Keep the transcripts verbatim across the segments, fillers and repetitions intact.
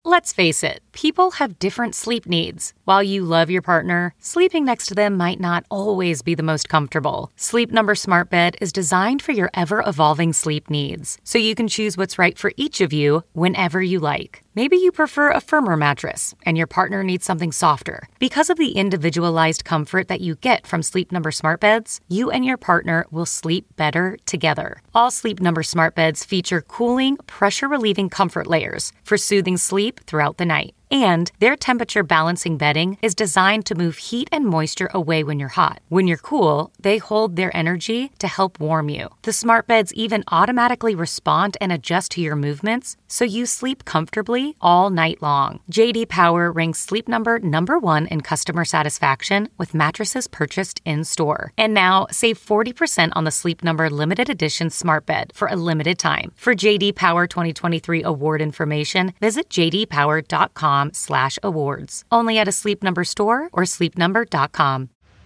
Let's face it, people have different sleep needs. While you love your partner, sleeping next to them might not always be the most comfortable. Sleep Number Smart Bed is designed for your ever-evolving sleep needs, so you can choose what's right for each of you whenever you like. Maybe you prefer a firmer mattress and your partner needs something softer. Because of the individualized comfort that you get from Sleep Number Smart Beds, you and your partner will sleep better together. All Sleep Number Smart Beds feature cooling, pressure-relieving comfort layers for soothing sleep throughout the night. And their temperature balancing bedding is designed to move heat and moisture away when you're hot. When you're cool, they hold their energy to help warm you. The smart beds even automatically respond and adjust to your movements, so you sleep comfortably all night long. J D Power ranks Sleep Number number one in customer satisfaction with mattresses purchased in-store. And now, save forty percent on the Sleep Number limited edition smart bed for a limited time. For J D Power twenty twenty-three award information, visit j d power dot com slash awards. Only at a Sleep Number store or sleep number dot com.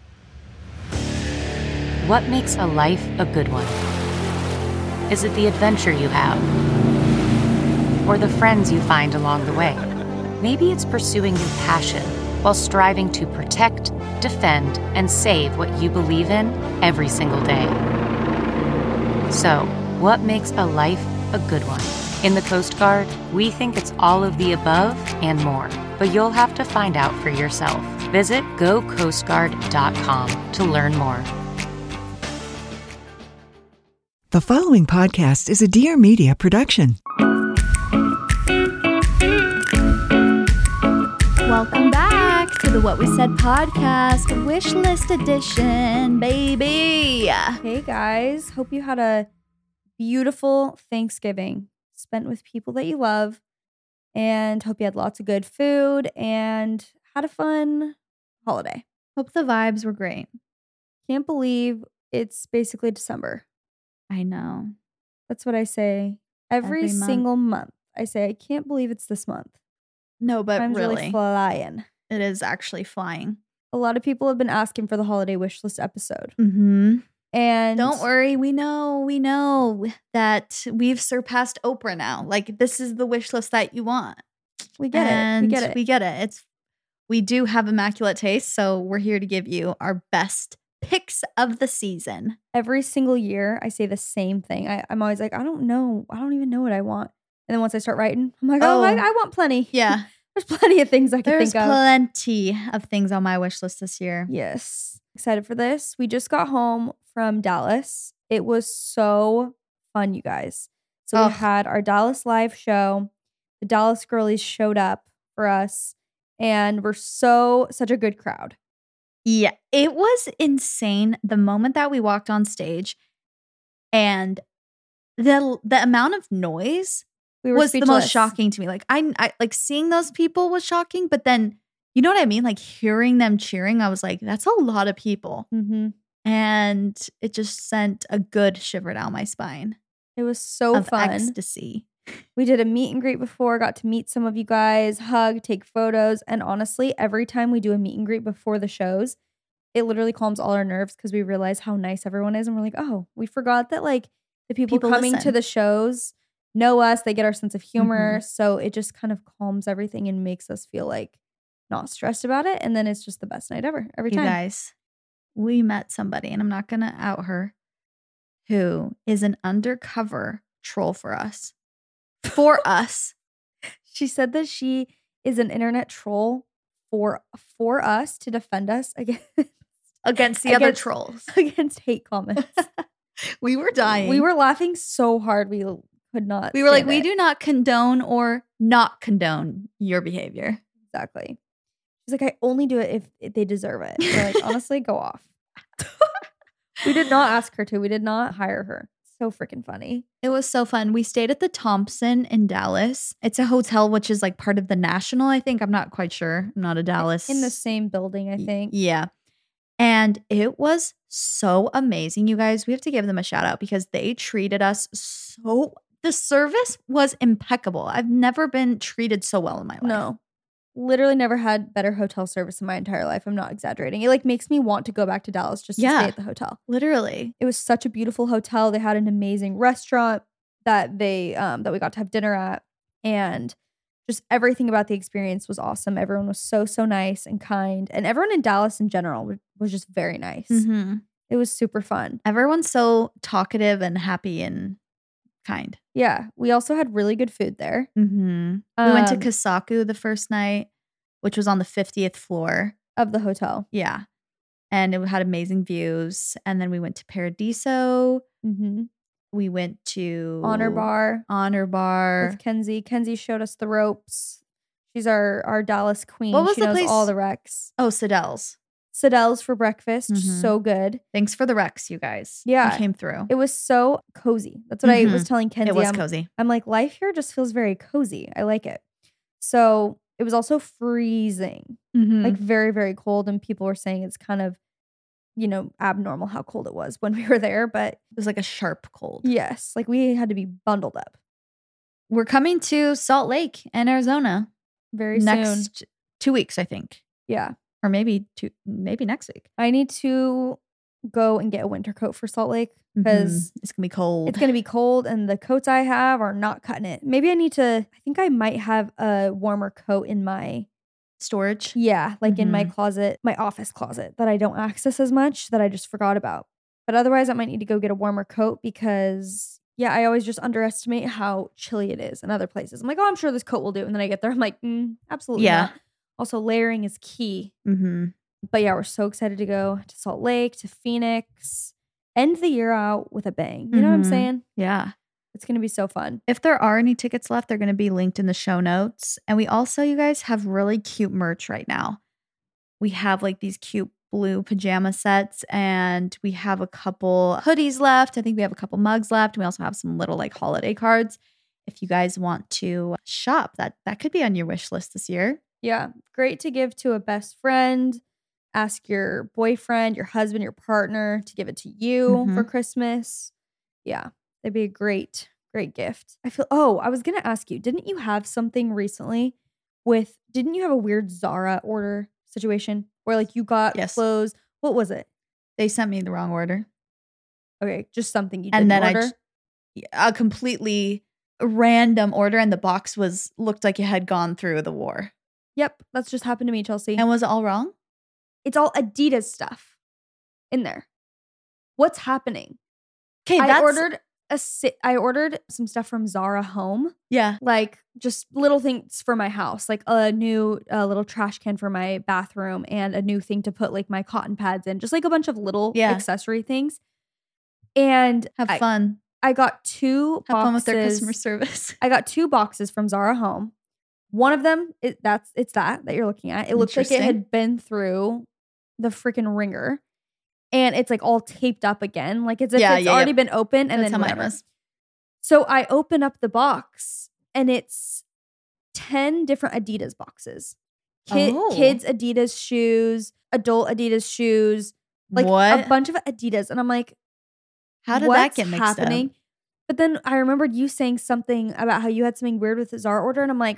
What makes a life a good one? Is it the adventure you have? Or the friends you find along the way? Maybe it's pursuing your passion while striving to protect, defend, and save what you believe in every single day. So, what makes a life a good one? In the Coast Guard, we think it's all of the above and more, but you'll have to find out for yourself. Visit go coast guard dot com to learn more. The following podcast is a Dear Media production. Welcome back to the What We Said podcast, Wishlist Edition, baby. Hey guys, hope you had a beautiful Thanksgiving spent with people that you love, and hope you had lots of good food and had a fun holiday. Hope the vibes were great. Can't believe it's basically December. I know. That's what I say every, Every month. single month. I say, I can't believe it's this month. No, but Time's really, flying. it is actually flying. A lot of people have been asking for the holiday wish list episode. Mm-hmm. And Don't worry, we know, we know that we've surpassed Oprah now. Like, this is the wish list that you want. we get and it. We get it. We get it. It's we do have immaculate taste, so we're here to give you our best picks of the season. Every single year, I say the same thing. I, I'm always like, I don't know. I don't even know what I want. And then once I start writing, I'm like, oh, Oh. I, I want plenty. Yeah. There's plenty of things I can There's think of. plenty of things on my wish list this year. Yes. Excited for this. We just got home from Dallas. It was so fun, you guys. So Oh. we had our Dallas live show. The Dallas girlies showed up for us, and we're so, such a good crowd. Yeah, it was insane the moment that we walked on stage, and the the amount of noise We were was the most speechless. shocking to me. Like I, I like seeing those people was shocking, but then you know what I mean? Like hearing them cheering, I was like, that's a lot of people. Mm-hmm. And it just sent a good shiver down my spine It was so of fun. ecstasy. We did a meet and greet before, got to meet some of you guys, hug, take photos. And honestly, every time we do a meet and greet before the shows, it literally calms all our nerves because we realize how nice everyone is. And we're like, oh, we forgot that like the people, People coming to listen. the shows know us. They get our sense of humor. Mhm. So it just kind of calms everything and makes us feel like not stressed about it. And then it's just the best night ever every You time. guys, we met somebody, and I'm not going to out her, who is an undercover troll for us. For us. She said that she is an internet troll for for us to defend us against, Against the other Against- trolls. against hate comments. We were dying. We were laughing so hard we could not. we were like, stand we it. do not condone or not condone your behavior. Exactly. She's like, I only do it if, if they deserve it. We're like, honestly, go off. We did not ask her to. We did not hire her. So freaking funny. It was so fun. We stayed at the Thompson in Dallas. It's a hotel which is like part of the National, I think. I'm not quite sure. I'm not a Dallas. In the same building, I think. Yeah. And it was so amazing, you guys. We have to give them a shout out because they treated us so, the service was impeccable. I've never been treated so well in my life. No. Literally never had better hotel service in my entire life. I'm not exaggerating. It like makes me want to go back to Dallas just to Yeah. stay at the hotel. Literally. It was such a beautiful hotel. They had an amazing restaurant that they um that we got to have dinner at. And just everything about the experience was awesome. Everyone was so, so nice and kind. And everyone in Dallas in general was- was just very nice. Mm-hmm. It was super fun. Everyone's so talkative and happy and kind. Yeah. We also had really good food there. Mm-hmm. We went to Um, Kasaku the first night, which was on the fiftieth floor. of the hotel. Yeah. And it had amazing views. And then we went to Paradiso. Mm-hmm. We went to Honor Bar Honor Bar. with Kenzie. Kenzie showed us the ropes. She's our, our Dallas queen. What was she the knows place- all the recs. Oh, Sadel's. Sadel's for breakfast. Mhm. So good. Thanks for the Rex, you guys. Yeah. You came through. It was so cozy. That's what I was Mhm. telling Kenzie. It was I'm, cozy. I'm like, life here just feels very cozy. I like it. So it was also freezing, Mm-hmm. like very, very cold. And people were saying it's kind of, you know, abnormal how cold it was when we were there. But it was like a sharp cold. yes, like we had to be bundled up We're coming to Salt Lake and Arizona very soon. next two weeks, I think. Yeah. Or maybe two, maybe next week. I need to go and get a winter coat for Salt Lake because Mhm. It's going to be cold. it's going to be cold and the coats I have are not cutting it. Maybe I need to, I think I might have a warmer coat in my, storage. yeah, like in my Mhm. closet, my office closet that I don't access as much that I just forgot about. But otherwise, I might need to go get a warmer coat because, yeah, I always just underestimate how chilly it is in other places. I'm like, oh, I'm sure this coat will do. And then I get there, I'm like, mm, absolutely Yeah. not. Also, layering is key. Mm-hmm. But yeah, we're so excited to go to Salt Lake, to Phoenix, end the year out with a bang. You know what I'm Mhm. saying? Yeah. It's going to be so fun. If there are any tickets left, they're going to be linked in the show notes. And we also, you guys, have really cute merch right now. We have like these cute blue pajama sets and we have a couple hoodies left. I think we have a couple mugs left. We also have some little like holiday cards. If you guys want to shop, that that could be on your wish list this year. Yeah. Great to give to a best friend. Ask your boyfriend, your husband, your partner to give it to you Mhm. for Christmas. Yeah. That'd be a great, great gift. I feel, oh, I was going to ask you, didn't you have something recently with, didn't you have a weird Zara order situation where like you got Yes. clothes? What was it? They sent me the wrong order. Okay. Just something you And didn't then order. I j- a completely random order and the box was looked like it had gone through the war. Yep. That's just happened to me, Chelsea. And was it all wrong? It's all Adidas stuff in there. What's happening? Okay, I that's ordered a si- I ordered some stuff from Zara Home, yeah. like just little things for my house, like a new uh, little trash can for my bathroom and a new thing to put like my cotton pads in, just like a bunch of little Yeah. accessory things. And Have I, fun. I got two Have boxes. fun with their customer service. I got two boxes from Zara Home. One of them, it, that's it's that that you're looking at. It looks like it Interesting. had been through the freaking ringer, and it's like all taped up again, like it's if Yeah, it's yeah, already yep. been open and That's then how mine whatever. was. So I open up the box, and it's ten different Adidas boxes. Kid, Oh. Kids Adidas shoes, adult Adidas shoes, like what? a bunch of Adidas, and I'm like, How did what's that get mixed happening? up? But then I remembered you saying something about how you had something weird with the Zara order, and I'm like,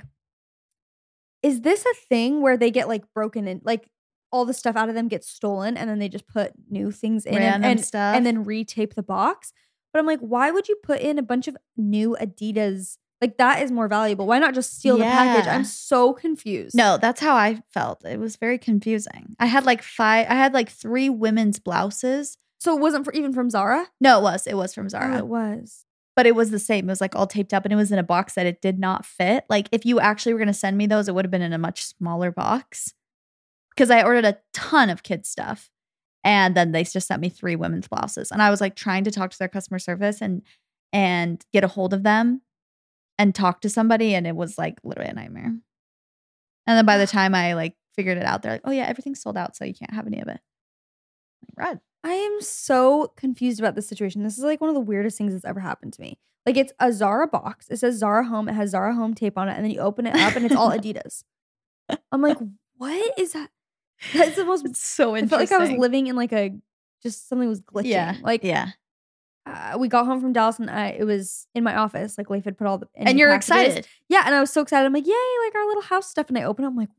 is this a thing where they get like broken in, like all the stuff out of them gets stolen, and then they just put new things in and, Random and, stuff. and then retape the box? But I'm like, why would you put in a bunch of new Adidas? Like that is more valuable. Why not just steal the package? Yeah. I'm so confused. No, that's how I felt. It was very confusing. I had like five, I had like three women's blouses. So it wasn't for even from Zara? No, it was. It was from Oh, Zara. it was. But it was the same. It was like all taped up and it was in a box that it did not fit. Like if you actually were going to send me those, it would have been in a much smaller box. Because I ordered a ton of kids stuff. And then they just sent me three women's blouses. And I was like trying to talk to their customer service and and get a hold of them and talk to somebody. And it was like literally a nightmare. And then by the time I like figured it out, they're like, oh yeah, everything's sold out. So you can't have any of it. Like, Red. I am so confused about this situation. This is like one of the weirdest things that's ever happened to me. Like it's a Zara box. It says Zara Home. It has Zara Home tape on it. And then you open it up and it's all Adidas. I'm like, what is that? That's the most, It's so I interesting. felt like I was living in like a, just something was glitching. Yeah. Like yeah. uh, we got home from Dallas and I, it was in my office. Like Leif had put all the, And any you're packages. excited. Yeah. And I was so excited. I'm like, yay, like our little house stuff. And I open it. I'm like,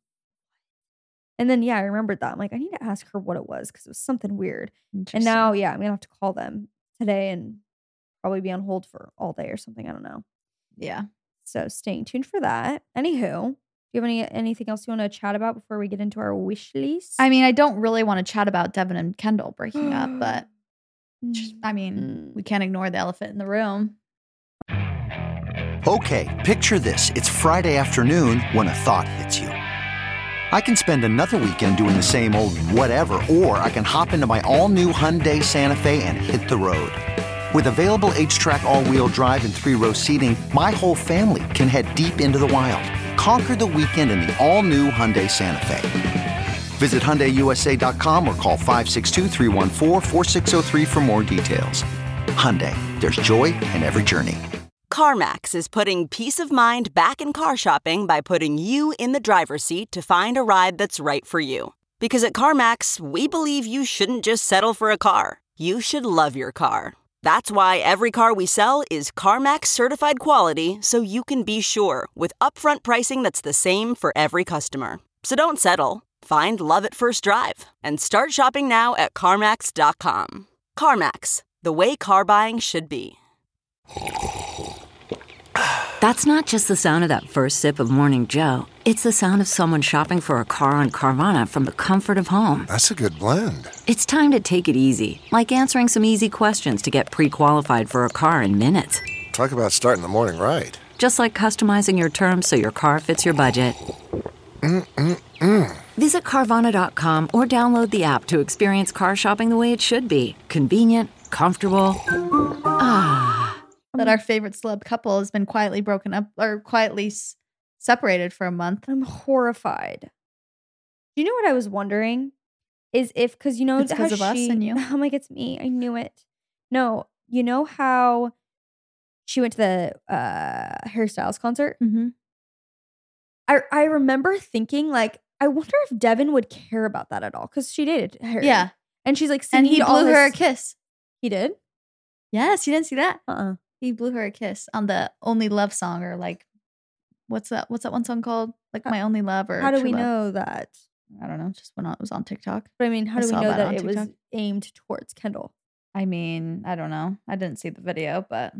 and then, yeah, I remembered that. I'm like, I need to ask her what it was because it was something weird. And now, yeah, I'm going to have to call them today and probably be on hold for all day or something. I don't know. yeah. So staying tuned for that. Anywho, do you have any anything else you want to chat about before we get into our wish list? I mean, I don't really want to chat about Devin and Kendall breaking up, but just, I mean, we can't ignore the elephant in the room. Okay, picture this. It's Friday afternoon when a thought hits you. I can spend another weekend doing the same old whatever, or I can hop into my all-new Hyundai Santa Fe and hit the road. With available H-Track all-wheel drive and three-row seating, my whole family can head deep into the wild. Conquer the weekend in the all-new Hyundai Santa Fe. Visit Hyundai U S A dot com or call five six two, three one four, four six zero three for more details. Hyundai, there's joy in every journey. CarMax is putting peace of mind back in car shopping by putting you in the driver's seat to find a ride that's right for you. Because at CarMax, we believe you shouldn't just settle for a car. You should love your car. That's why every car we sell is CarMax certified quality, so you can be sure with upfront pricing that's the same for every customer. So don't settle. Find love at first drive and start shopping now at CarMax dot com. CarMax, the way car buying should be. That's not just the sound of that first sip of Morning Joe. It's the sound of someone shopping for a car on Carvana from the comfort of home. That's a good blend. It's time to take it easy, like answering some easy questions to get pre-qualified for a car in minutes. Talk about starting the morning right. Just like customizing your terms so your car fits your budget. Mm-mm-mm. Visit Carvana dot com or download the app to experience car shopping the way it should be. Convenient, comfortable. Ah. That our favorite celeb couple has been quietly broken up or quietly s- separated for a month. I'm horrified. You know what I was wondering? Is if, because you know It's how 'cause of us she- and you? I'm like, it's me. I knew it. No, you know how she went to the uh, Harry Styles concert? Mm-hmm. I I remember thinking, like, I wonder if Devin would care about that at all, because she dated Harry. Yeah. And she's like, And he singing all blew her a his- kiss. He did? Yes, you didn't see that? Uh-uh. He blew her a kiss on the Only Love song, or like, what's that? What's that one song called? Like How- My Only Love, or How do True we Love? know that? I don't know. Just when it was on TikTok. But I mean, how I do we saw know that that on it was TikTok. aimed towards Kendall? I mean, I don't know. I didn't see the video, but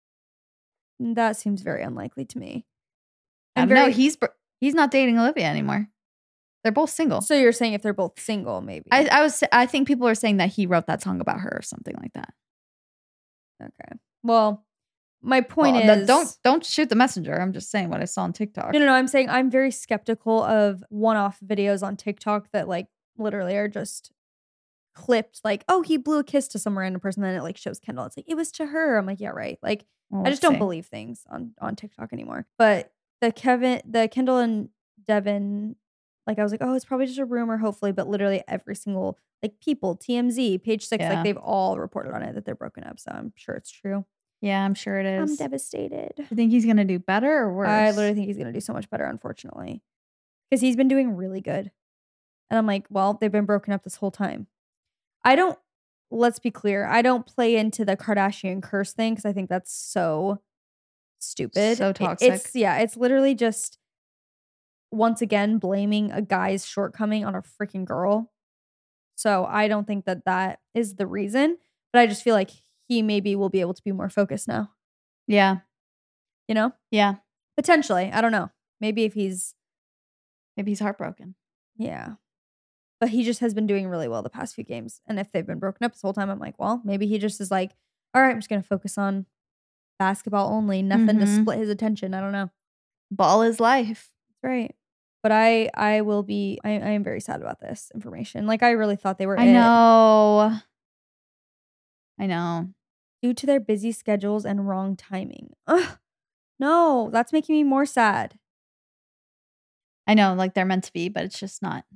That seems very unlikely to me. I I'm don't know. very- He's br- he's not dating Olivia anymore. They're both single. So you're saying if they're both single, maybe? I, I was. I think people are saying that he wrote that song about her or something like that. Okay. Well, my point Well, is, don't don't shoot the messenger. I'm just saying what I saw on TikTok. No, no, no. I'm saying I'm very skeptical of one-off videos on TikTok that like literally are just clipped. Like, oh, he blew a kiss to some random person, then it like shows Kendall. It's like it was to her. I'm like, yeah, right. Like, Well, I just we'll don't see. believe things on on TikTok anymore. But the Kevin, the Kendall and Devin, like I was like, oh, it's probably just a rumor, hopefully. But literally every single like People, T M Z, Page Six, Yeah. like they've all reported on it that they're broken up. So I'm sure it's true. Yeah, I'm sure it is. I'm devastated. You think he's gonna do better or worse? I literally think he's gonna do so much better, unfortunately, because he's been doing really good. And I'm like, well, they've been broken up this whole time. I don't. Let's be clear. I don't play into the Kardashian curse thing because I think that's so stupid. So It- toxic. It's yeah. It's literally just once again blaming a guy's shortcoming on a freaking girl. So I don't think that that is the reason. But I just feel like he maybe will be able to be more focused now. Yeah, You know, yeah. potentially. I don't know. Maybe if he's Maybe he's heartbroken. yeah. But he just has been doing really well the past few games. And if they've been broken up this whole time, I'm like, well, maybe he just is like, all right, I'm just going to focus on basketball only. Nothing to Mhm. split his attention. I don't know. Ball is life. That's right. But I I will be, I, I am very sad about this information. Like, I really thought they were I it. know. I know. Due to their busy schedules and wrong timing. Ugh. No, that's making me more sad. I know. Like they're meant to be, but it's just not.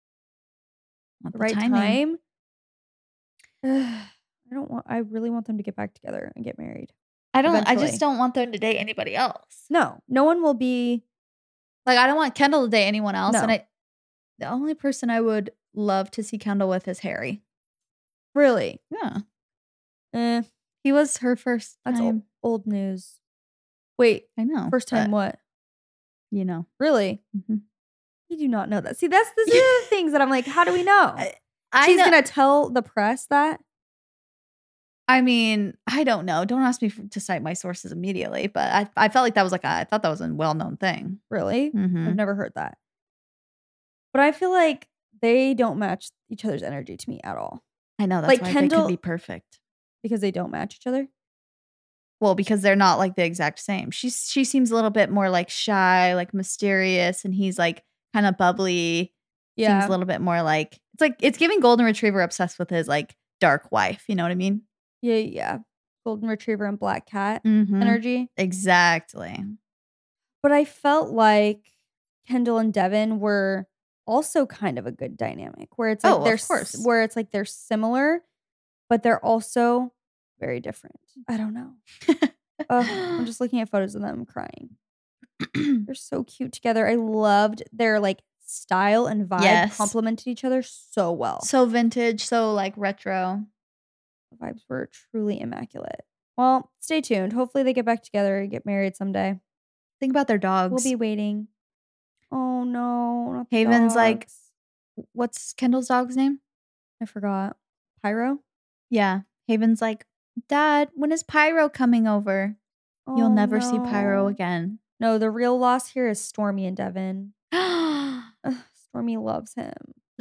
Not The the right timing. time. Ugh. I don't want, I really want them to get back together and get married. I don't. I Eventually. just don't want them to date anybody else. No, no one will be. Like I don't want Kendall to date anyone else. No. And I, the only person I would love to see Kendall with is Harry. Really. Yeah, Eh, he was her first that's time. old, old news. Wait, I know. first time but, what? You know. Really? Mhm. You do not know that. See, that's the the things that I'm like, how do we know? I She's know- gonna tell the press that. I mean, I don't know. Don't ask me for, to cite my sources immediately, but I, I felt like that was like a, I thought that was a well-known thing. Really? Mhm. I've never heard that. But I feel like they don't match each other's energy to me at all. I know, that's Like why Kendall- they could be perfect. Because they don't match each other? Well, because they're not like the exact same. She's she seems a little bit more like shy, like mysterious, and he's like kind of bubbly. Yeah. Seems a little bit more like it's like it's giving golden retriever obsessed with his like dark wife. You know what I mean? Yeah, yeah. Golden Retriever and Black Cat Mhm. energy. Exactly. But I felt like Kendall and Devin were also kind of a good dynamic where it's like Oh, they're of course. s- where it's like they're similar, but they're also very different. I don't know. Ugh, I'm just looking at photos of them crying. They're so cute together. I loved their like style and vibe Yes. complemented each other so well. So vintage, so like retro. The vibes were truly immaculate. Well, stay tuned. Hopefully they get back together and get married someday. Think about their dogs. We'll be waiting. Oh no. Not the Haven's like- dogs. What's Kendall's dog's name? I forgot. Pyro? Yeah. Haven's like, Dad, when is Pyro coming over? You'll Oh, never see Pyro no. again. No, the real loss here is Stormy and Devin. True. Ugh, Stormy loves him.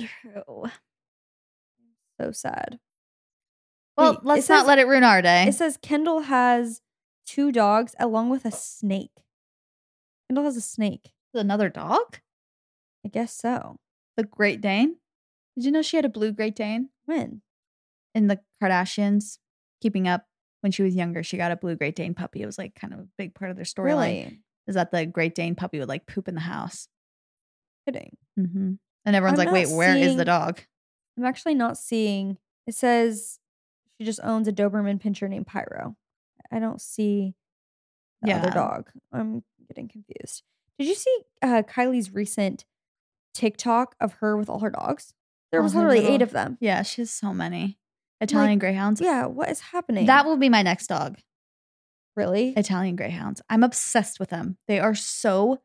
So sad. Well, Wait, let's it not says- let it ruin our day. It says Kendall has two dogs along with a snake. Kendall has a snake. Another dog? I guess so. The Great Dane? Did you know she had a blue Great Dane? When? In the Kardashians, Keeping Up, when she was younger, she got a blue Great Dane puppy. It was like kind of a big part of their storyline. Really? Is that the Great Dane puppy would like poop in the house. Kidding. Mm-hmm. And everyone's I'm like, wait, not where is seeing- the dog? I'm actually not seeing. It says she just owns a Doberman Pinscher named Pyro. I don't see the other Yeah. dog. I'm getting confused. Did you see uh, Kylie's recent TikTok of her with all her dogs? There All was her literally little- eight of them. Yeah, she has so many. Italian Greyhounds. Yeah, what is happening? That will be my next dog. really? Italian Greyhounds. I'm obsessed with them. They are so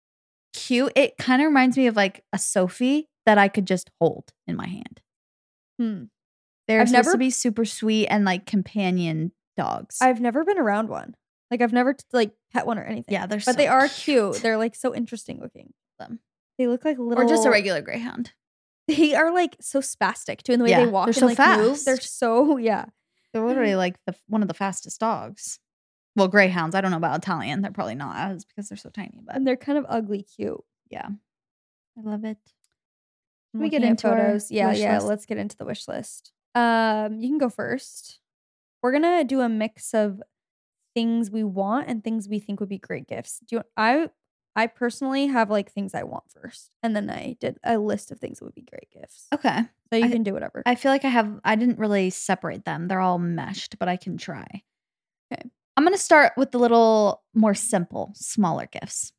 cute. It kind of reminds me of like a Sophie that I could just hold in my hand. Hmm. They're I've supposed never- to be super sweet and like companion dogs. I've never been around one. Like I've never like pet one or anything. yeah, they're but so they are cute. cute. They're like so interesting looking. Them. They look like little Or just a regular Greyhound. They are like so spastic too in the way Yeah, they walk they're and so like move. fast. They're so yeah. They're literally like the one of the fastest dogs. Well, Greyhounds. I don't know about Italian. They're probably not as because they're so tiny. But And they're kind of ugly cute. yeah, I love it. I'm we get looking at into our photos. Yeah, wish yeah. list? Let's get into the wish list. Um, you can go first. We're gonna do a mix of things we want and things we think would be great gifts. Do you, I? I personally have like things I want first, and then I did a list of things that would be great gifts. Okay. So you I- can do whatever. I feel like I have, I didn't really separate them. They're all meshed, but I can try. Okay. I'm going to start with the little more simple, smaller gifts.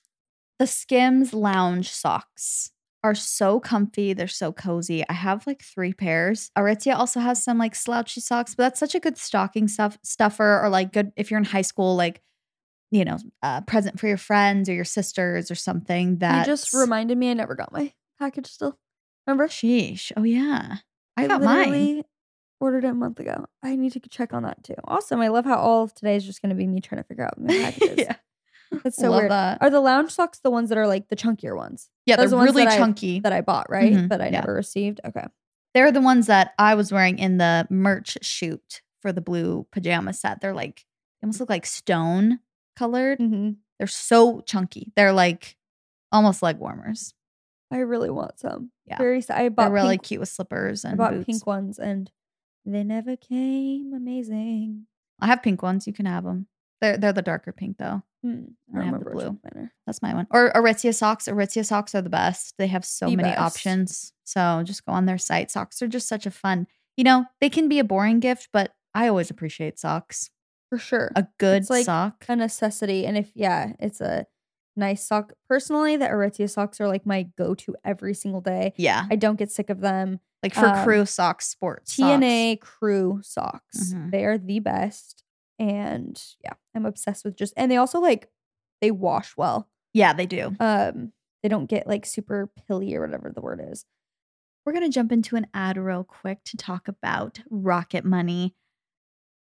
The Skims lounge socks are so comfy. They're so cozy. I have like three pairs. Aritzia also has some like slouchy socks, but that's such a good stocking stuff stuffer or like good if you're in high school, like, you know, uh, present for your friends or your sisters or something that you just reminded me I never got my package still. Remember? Sheesh. Oh yeah. I, I got mine. literally ordered it a month ago. I need to check on that too. Awesome. I love how all of today is just going to be me trying to figure out my packages. yeah. That's so Love weird. that. Are the lounge socks the ones that are like the chunkier ones? Yeah, Those they're are the ones really that I- chunky. That I bought, right? Mhm, But I yeah. never received. Okay. They're the ones that I was wearing in the merch shoot for the blue pajama set. They're like, they almost look like stone colored. Mm-hmm. They're so chunky. They're like almost leg warmers. I really want some. Yeah. Very. s- I bought They're really pink, cute with slippers I and bought boots. pink ones and they never came. Amazing. I have pink ones. You can have them. They're they're the darker pink though. Hmm. I I have the remember which blue. ones mine are. That's my one. Or Aritzia socks. Aritzia socks are the best. They have so The many best. options. So just go on their site. Socks are just such a fun. You know, they can be a boring gift, but I always appreciate socks. For sure. A good It's like sock. a necessity. And if, yeah, it's a nice sock. Personally, the Aritzia socks are like my go to every single day. Yeah. I don't get sick of them. Like for Um, crew socks, sports. T N A Crew socks. Mhm. They are the best. And yeah, I'm obsessed with just, and they also like, they wash well. Yeah, they do. Um, They don't get like super pilly or whatever the word is. We're going to jump into an ad real quick to talk about Rocket Money.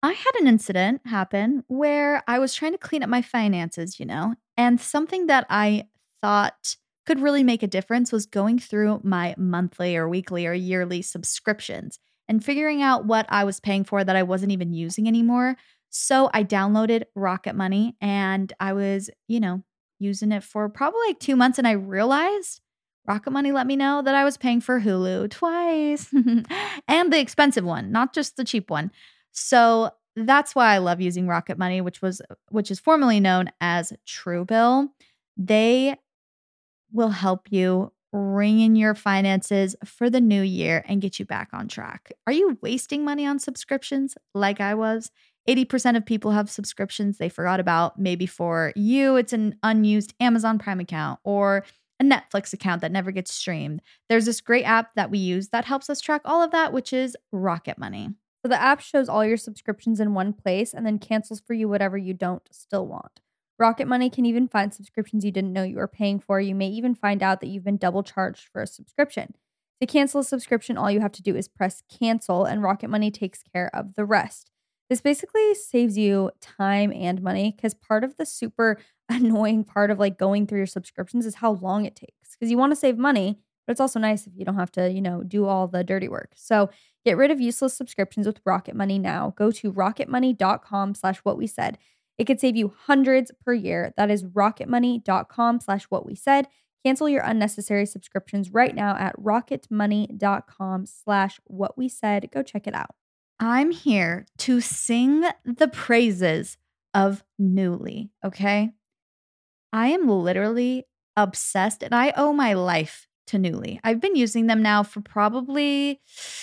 I had an incident happen where I was trying to clean up my finances, you know, and something that I thought could really make a difference was going through my monthly or weekly or yearly subscriptions and figuring out what I was paying for that I wasn't even using anymore. So I downloaded Rocket Money and I was, you know, using it for probably like two months and I realized Rocket Money let me know that I was paying for Hulu twice and the expensive one, not just the cheap one. So that's why I love using Rocket Money, which was which is formerly known as Truebill. They will help you ring in your finances for the new year and get you back on track. Are you wasting money on subscriptions like I was? eighty percent of people have subscriptions they forgot about. Maybe for you, it's an unused Amazon Prime account or a Netflix account that never gets streamed. There's this great app that we use that helps us track all of that, which is Rocket Money. So the app shows all your subscriptions in one place and then cancels for you whatever you don't still want. Rocket Money can even find subscriptions you didn't know you were paying for. You may even find out that you've been double charged for a subscription. To cancel a subscription, all you have to do is press cancel and Rocket Money takes care of the rest. This basically saves you time and money because part of the super annoying part of like going through your subscriptions is how long it takes because you want to save money, but it's also nice if you don't have to, you know, do all the dirty work. So get rid of useless subscriptions with Rocket Money now. Go to rocketmoney.com slash what we said. It could save you hundreds per year. That is rocketmoney.com slash what we said. Cancel your unnecessary subscriptions right now at rocketmoney.com slash what we said. Go check it out. I'm here to sing the praises of Nuuly, okay? I am literally obsessed and I owe my life to Nuuly. I've been using them now for probably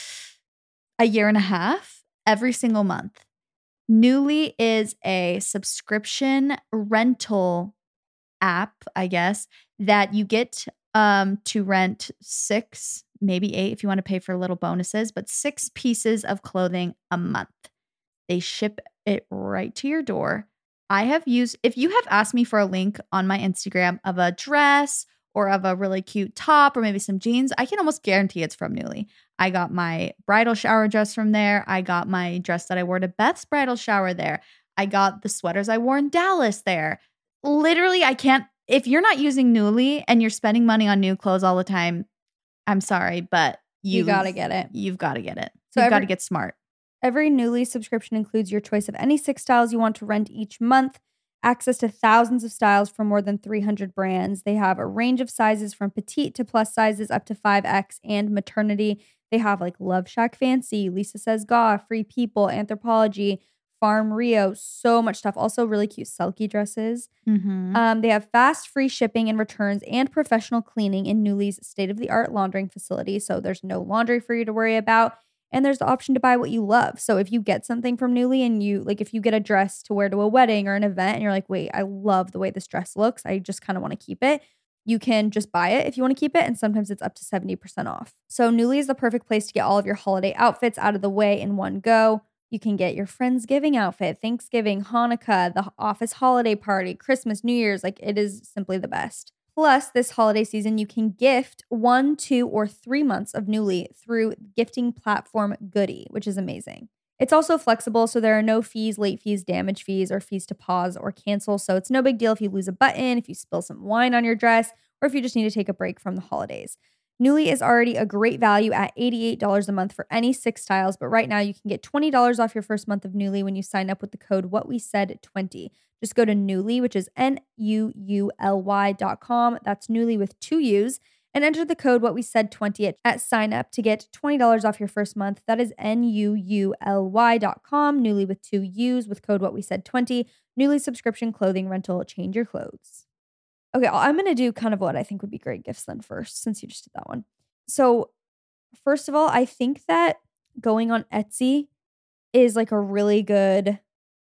a year and a half every single month. Nuuly is a subscription rental app, I guess, that you get um, to rent six, maybe eight if you want to pay for little bonuses, but six pieces of clothing a month. They ship it right to your door. I have used, if you have asked me for a link on my Instagram of a dress or of a really cute top or maybe some jeans, I can almost guarantee it's from Nuuly. I got my bridal shower dress from there. I got my dress that I wore to Beth's bridal shower there. I got the sweaters I wore in Dallas there. Literally, I can't, if you're not using Nuuly and you're spending money on new clothes all the time, I'm sorry, but you got to get it. You've got to get it. So you've got every- to get smart. Every Nuuly subscription includes your choice of any six styles you want to rent each month, access to thousands of styles from more than three hundred brands. They have a range of sizes from petite to plus sizes up to five X and maternity. They have like Love Shack Fancy, Lisa Says Goth, Free People, Anthropologie, Farm Rio, so much stuff. Also really cute Selkie dresses. Mm-hmm. Um, they have fast, free shipping and returns and professional cleaning in Nuuly's state-of-the-art laundering facility. So there's no laundry for you to worry about. And there's the option to buy what you love. So if you get something from Nuuly and you, like if you get a dress to wear to a wedding or an event and you're like, wait, I love the way this dress looks, I just kind of want to keep it, you can just buy it if you want to keep it. And sometimes it's up to seventy percent off. So Nuuly is the perfect place to get all of your holiday outfits out of the way in one go. You can get your Friendsgiving outfit, Thanksgiving, Hanukkah, the office holiday party, Christmas, New Year's. Like it is simply the best. Plus, this holiday season, you can gift one, two, or three months of Nuuly through gifting platform Goody, which is amazing. It's also flexible, so there are no fees, late fees, damage fees, or fees to pause or cancel. So it's no big deal if you lose a button, if you spill some wine on your dress, or if you just need to take a break from the holidays. Nuuly is already a great value at eighty-eight dollars a month for any six styles, but right now you can get twenty dollars off your first month of Nuuly when you sign up with the code what we said twenty. Just go to Nuuly, which is N U U L Y dot com. That's Nuuly with two U's. And enter the code what we said twenty at, at sign up to get twenty dollars off your first month. That is N U U L Y dot com. Nuuly with two U's with code what we said twenty. Nuuly subscription clothing rental. Change your clothes. Okay, I'm going to do kind of what I think would be great gifts then first, since you just did that one. So first of all, I think that going on Etsy is like a really good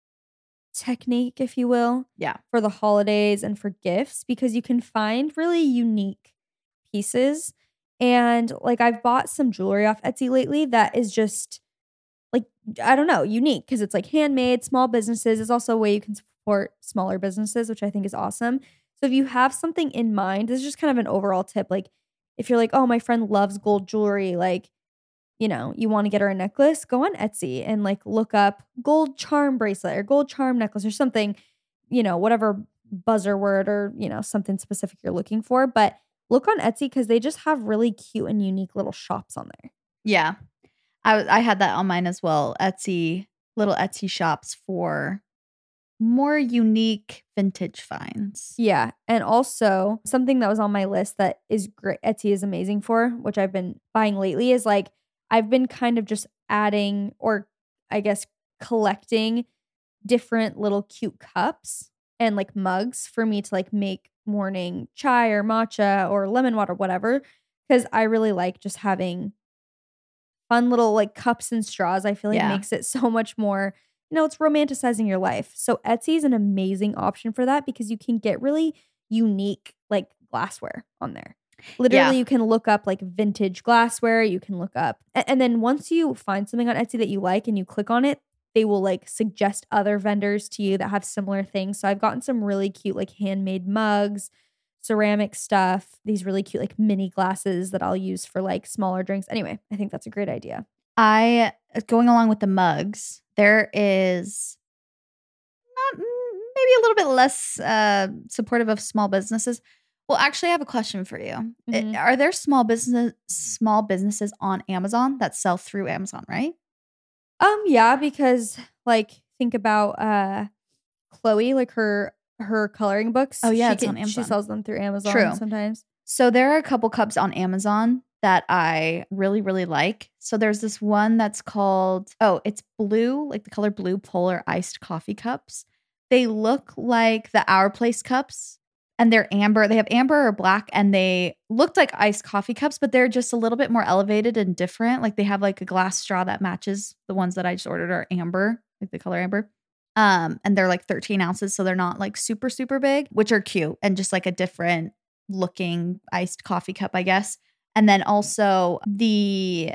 technique, if you will. Yeah. For the holidays and for gifts, because you can find really unique pieces. And like I've bought some jewelry off Etsy lately that is just like, I don't know, unique because it's like handmade, small businesses. It's also a way you can support smaller businesses, which I think is awesome. So if you have something in mind, this is just kind of an overall tip. Like if you're like, oh, my friend loves gold jewelry, like you know, you want to get her a necklace, go on Etsy and like look up gold charm bracelet or gold charm necklace or something, you know, whatever buzzer word or, you know, something specific you're looking for. But look on Etsy because they just have really cute and unique little shops on there. Yeah. I, I had that on mine as well. Etsy, little Etsy shops for more unique vintage finds. Yeah. And also something that was on my list that is great, Etsy is amazing for, which I've been buying lately, is like I've been kind of just adding or I guess collecting different little cute cups and like mugs for me to like make morning chai or matcha or lemon water, whatever. Because I really like just having fun little like cups and straws. I feel like Yeah. makes it so much more, you know, it's romanticizing your life. So Etsy is an amazing option for that because you can get really unique like glassware on there. Literally, Yeah. you can look up like vintage glassware. You can look up, and, and then once you find something on Etsy that you like and you click on it, they will like suggest other vendors to you that have similar things. So I've gotten some really cute like handmade mugs, ceramic stuff, these really cute like mini glasses that I'll use for like smaller drinks. Anyway, I think that's a great idea. I, going along with the mugs, there is not, maybe a little bit less uh, supportive of small businesses. Well, actually, I have a question for you. It- Mhm. are there small business small businesses on Amazon that sell through Amazon, right? Um, yeah, because like think about uh Chloe, like her her coloring books. Oh, yeah, she it's on Amazon. She sells them through Amazon True. sometimes. So there are a couple cups on Amazon that I really, really like. So there's this one that's called, oh, it's blue, like the color blue polar iced coffee cups. They look like the Our Place cups and they're amber. They have amber or black and they look like iced coffee cups, but they're just a little bit more elevated and different. Like they have like a glass straw that matches the ones that I just ordered are amber, like the color amber. Um, and they're like thirteen ounces. So they're not like super, super big, which are cute and just like a different looking iced coffee cup, I guess. And then also the,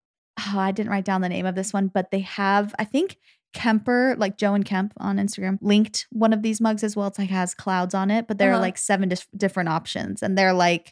oh, I didn't write down the name of this one, but they have, I think Kemper, like Joe and Kemp on Instagram, linked one of these mugs as well. It's like has clouds on it, but there Uh-huh. are like seven dis- different options and they're like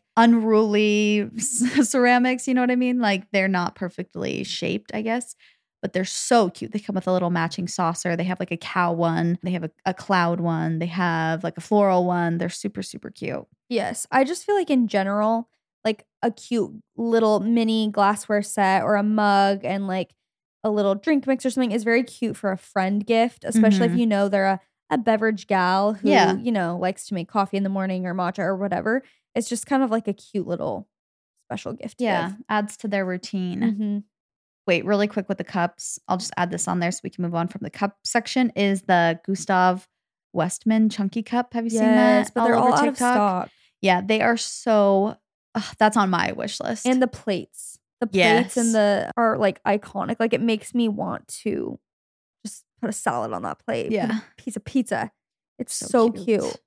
unruly ceramics. You know what I mean? Like they're not perfectly shaped, I guess, but they're so cute. They come with a little matching saucer. They have like a cow one. They have a, a cloud one. They have like a floral one. They're super, super cute. Yes. I just feel like in general, like a cute little mini glassware set or a mug and like a little drink mix or something is very cute for a friend gift, especially Mhm. if you know they're a, a beverage gal who, Yeah. you know, likes to make coffee in the morning or matcha or whatever. It's just kind of like a cute little special gift. to Yeah. give. Adds to their routine. Mhm. Wait, really quick with the cups. I'll just add this on there so we can move on from the cup section. Is the Gustav Westman Chunky Cup? Have you seen that? Yes, but they're all out of stock. Yeah, they are so. Ugh, that's on my wish list. And the plates. The plates Yes. and the are like iconic. Like it makes me want to just put a salad on that plate. put a Yeah. piece of pizza. It's So so, cute. cute.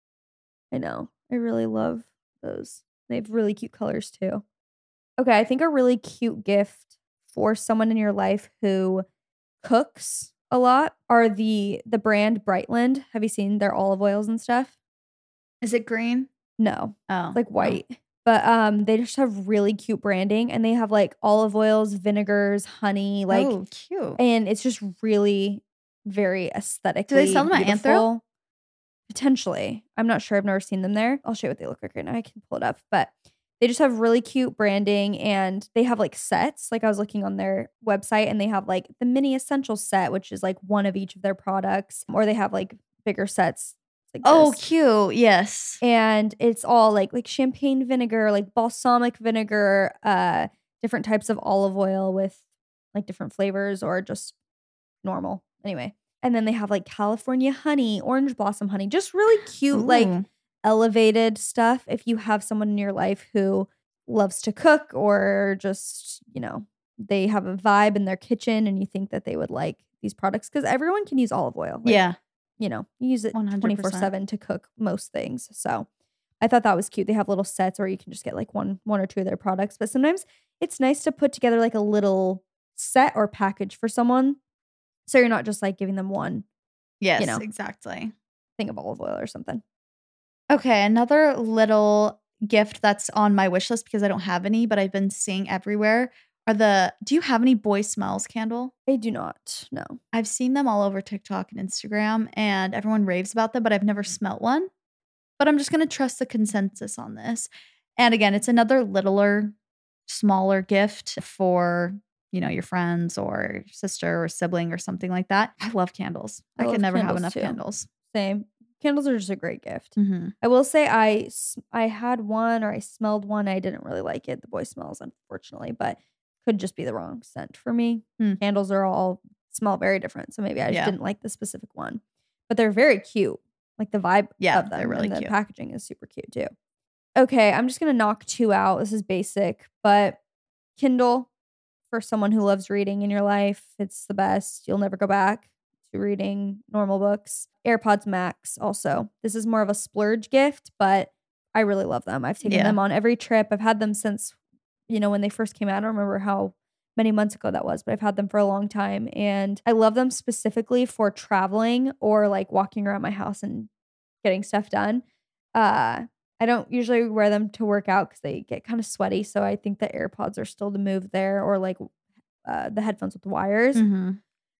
I know. I really love those. They have really cute colors too. Okay, I think a really cute gift for someone in your life who cooks a lot are the the brand Brightland. Have you seen their olive oils and stuff? is it green? No, Oh, it's like white. But um, they just have really cute branding, and they have like olive oils, vinegars, honey, like, oh, cute. and it's just really very aesthetically. Do they sell them at Anthro? beautiful. Potentially, I'm not sure. I've never seen them there. I'll show you what they look like right now. I can pull it up, but they just have really cute branding, and they have like sets. Like I was looking on their website, and they have like the mini essential set, which is like one of each of their products, or they have like bigger sets. Like Oh, this. cute. Yes. And it's all like like champagne vinegar, like balsamic vinegar, uh, different types of olive oil with like different flavors or just normal. Anyway, and then they have like California honey, orange blossom honey, just really cute, like Ooh. elevated stuff. If you have someone in your life who loves to cook or just, you know, they have a vibe in their kitchen and you think that they would like these products, because everyone can use olive oil. Like, Yeah. you know, you use it one hundred twenty-four percent. seven to cook most things. So I thought that was cute. They have little sets where you can just get like one one or two of their products. But sometimes it's nice to put together like a little set or package for someone. So you're not just like giving them one Yes, know. exactly. thing of olive oil or something. Okay, another little gift that's on my wish list because I don't have any, but I've been seeing everywhere are the, do you have any Boy Smells candle? I do not. No. I've seen them all over TikTok and Instagram and everyone raves about them, but I've never smelt one. But I'm just going to trust the consensus on this. And again, it's another littler, smaller gift for, you know, your friends or your sister or sibling or something like that. I love candles. I, I can love never have candles enough too. candles. Same. Candles are just a great gift. Mm-hmm. I will say I, s- I had one or I smelled one. I didn't really like it. The Boy Smells, unfortunately, but could just be the wrong scent for me. Hmm. Candles are all smell very different. So maybe I just Yeah. didn't like the specific one. But they're very cute. Like the vibe Yeah, of them. they're really and the cute. packaging is super cute too. Okay, I'm just going to knock two out. This is basic, but Kindle for someone who loves reading in your life. It's the best. You'll never go back to reading normal books. AirPods Max also. This is more of a splurge gift, but I really love them. I've taken Yeah. them on every trip. I've had them since, you know, when they first came out. I don't remember how many months ago that was, but I've had them for a long time. And I love them specifically for traveling or like walking around my house and getting stuff done. Uh, I don't usually wear them to work out because they get kind of sweaty. So I think the AirPods are still the move there, or like uh, the headphones with wires. Mm-hmm.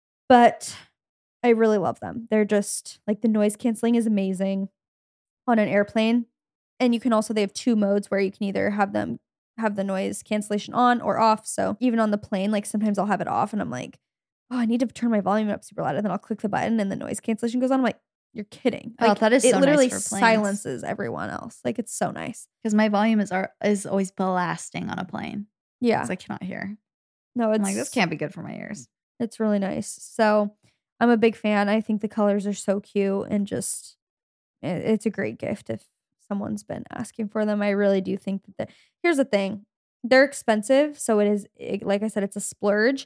But I really love them. They're just like the noise canceling is amazing on an airplane. And you can also, they have two modes where you can either have them have the noise cancellation on or off. So even on the plane, like sometimes I'll have it off and I'm like, oh, I need to turn my volume up super loud. And then I'll click the button and the noise cancellation goes on. I'm like, you're kidding. Oh, Like, that is it so nice literally for planes. silences everyone else. Like it's so nice. Because my volume is are, is always blasting on a plane. Yeah. Because I cannot hear. No, it's I'm like, this can't be good for my ears. It's really nice. So I'm a big fan. I think the colors are so cute and just it- it's a great gift if someone's been asking for them. I really do think that the, here's the thing. They're expensive, so it is it, like I said, it's a splurge.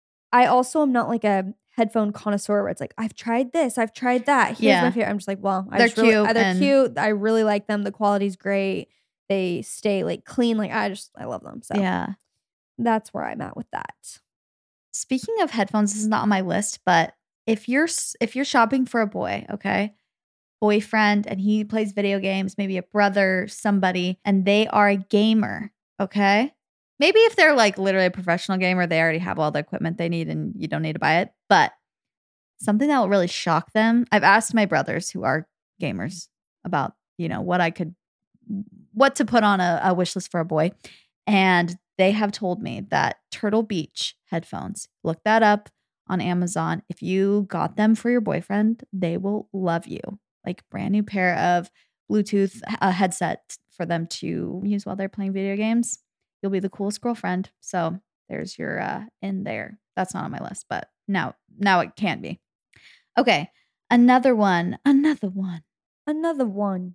I also am not like a headphone connoisseur where it's like, I've tried this, I've tried that. Here's Yeah. my favorite. I'm just like, well, I They're just really- cute they're and- cute. I really like them. The quality's great. They stay like clean. Like I just I love them. So Yeah. that's where I'm at with that. Speaking of headphones, this is not on my list, but if you're s- if you're shopping for a boy, okay, boyfriend, and he plays video games, maybe a brother, somebody, and they are a gamer, okay, maybe if they're like literally a professional gamer, they already have all the equipment they need, and you don't need to buy it. But something that will really shock them. I've asked my brothers who are gamers about you know what I could, what to put on a, a wish list for a boy, and they have told me that Turtle Beach headphones, look that up on Amazon. If you got them for your boyfriend, they will love you. Like brand new pair of Bluetooth uh, headset for them to use while they're playing video games. You'll be the coolest girlfriend. So there's your uh, in there. That's not on my list, but now, now it can be. Okay. Another one, another one Another one.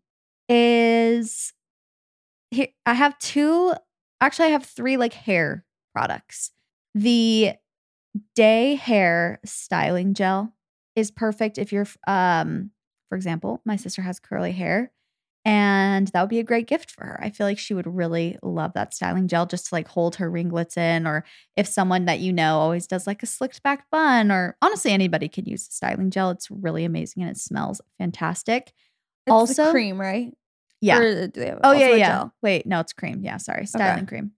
is here. I have two. Actually, I have three like hair products. The Day Hair Styling Gel is perfect if you're, um, for example, my sister has curly hair, and that would be a great gift for her. I feel like she would really love that styling gel just to like hold her ringlets in, or if someone that you know always does like a slicked back bun, or honestly anybody can use the styling gel. It's really amazing and it smells fantastic. It's Also- the cream, right? Yeah. Or do they have Oh also yeah, a yeah. gel? Wait, no, it's cream. Yeah, sorry, styling Okay. cream.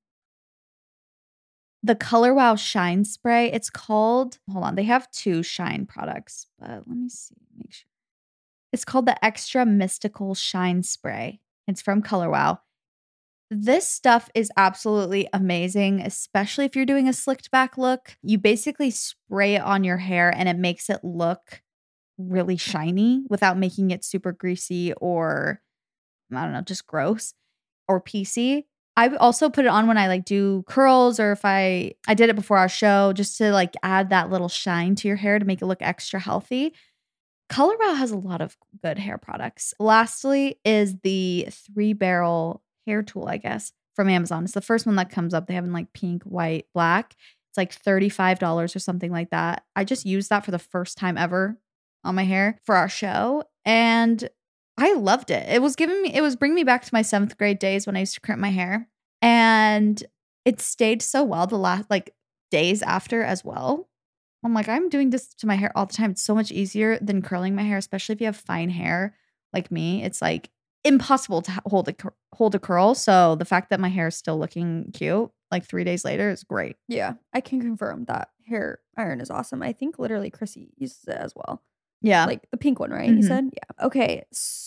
The Color Wow Shine Spray. It's called. Hold on, they have two shine products, but let me see. Make sure. It's called the Extra Mystical Shine Spray. It's from Color Wow. This stuff is absolutely amazing, especially if you're doing a slicked back look. You basically spray it on your hair and it makes it look really shiny without making it super greasy or, I don't know, just gross or P C. I also put it on when I like do curls, or if I, I did it before our show just to like add that little shine to your hair to make it look extra healthy. Color Wow has a lot of good hair products. Lastly is the three barrel hair tool, I guess, from Amazon. It's the first one that comes up. They have in like pink, white, black. It's like thirty-five dollars or something like that. I just used that for the first time ever on my hair for our show, and I loved it. It was giving me, it was bringing me back to my seventh grade days when I used to crimp my hair, and it stayed so well the last like days after as well. I'm like, I'm doing this to my hair all the time. It's so much easier than curling my hair, especially if you have fine hair like me. It's like impossible to hold a hold a curl. So the fact that my hair is still looking cute like three days later is great. Yeah, I can confirm that hair iron is awesome. I think literally Chrissy uses it as well. Yeah. Like the pink one, right? You Mhm. said? Yeah. Okay.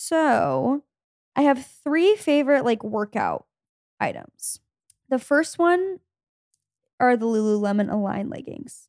So I have three favorite like workout items. The first one are the Lululemon Align leggings.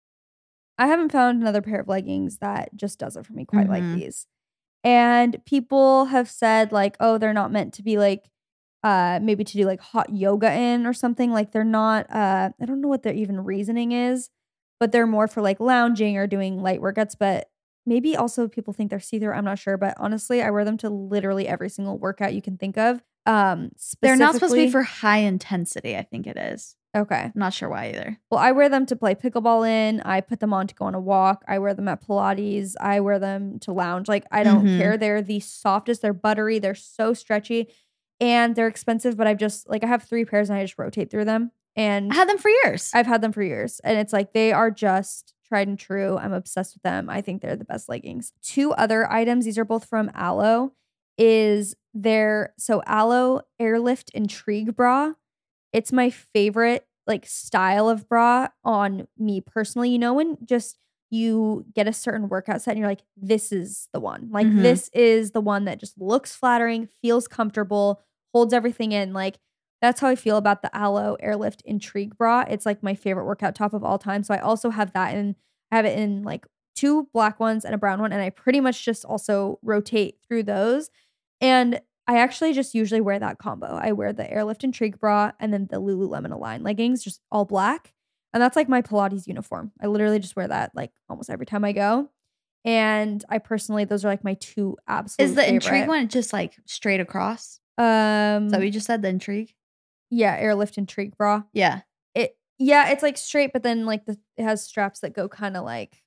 I haven't found another pair of leggings that just does it for me quite like Mhm. these. And people have said like, oh, they're not meant to be like, uh, maybe to do like hot yoga in or something. Like they're not, uh, I don't know what their even reasoning is, but they're more for like lounging or doing light workouts. But maybe also people think they're see-through. I'm not sure. But honestly, I wear them to literally every single workout you can think of. Um, They're not supposed to be specifically- for high intensity, I think it is. Okay. I'm not sure why either. Well, I wear them to play pickleball in. I put them on to go on a walk. I wear them at Pilates. I wear them to lounge. Like, I don't Mhm. care. They're the softest. They're buttery. They're so stretchy. And they're expensive, but I've just, like, I have three pairs and I just rotate through them. And I had them for years. I've had them for years. And it's like, they are just tried and true. I'm obsessed with them. I think they're the best leggings. Two other items, these are both from Aloe, is their, so Aloe Airlift Intrigue bra. It's my favorite like style of bra on me personally. You know, when just you get a certain workout set and you're like, this is the one. Like Mhm. this is the one that just looks flattering, feels comfortable, holds everything in. Like that's how I feel about the Aloe Airlift Intrigue bra. It's like my favorite workout top of all time. So I also have that in, I have it in like two black ones and a brown one. And I pretty much just also rotate through those. And I actually just usually wear that combo. I wear the Airlift Intrigue bra and then the Lululemon Align leggings, just all black. And that's like my Pilates uniform. I literally just wear that like almost every time I go. And I personally, those are like my two absolute Is the favorite. Intrigue one just like straight across? Um, Is that what you just said, the Intrigue? yeah, Airlift Intrigue bra. Yeah. It yeah, it's like straight, but then like the it has straps that go kind of like,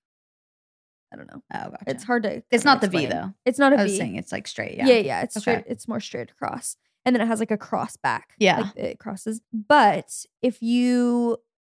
I don't know. Oh, gotcha. It's hard to. It's kinda not the V, explain. though. It's not a I was V. saying it's like straight. Yeah. Yeah, yeah, it's Okay. straight. It's more straight across, and then it has like a cross back. Yeah. like it crosses. But if you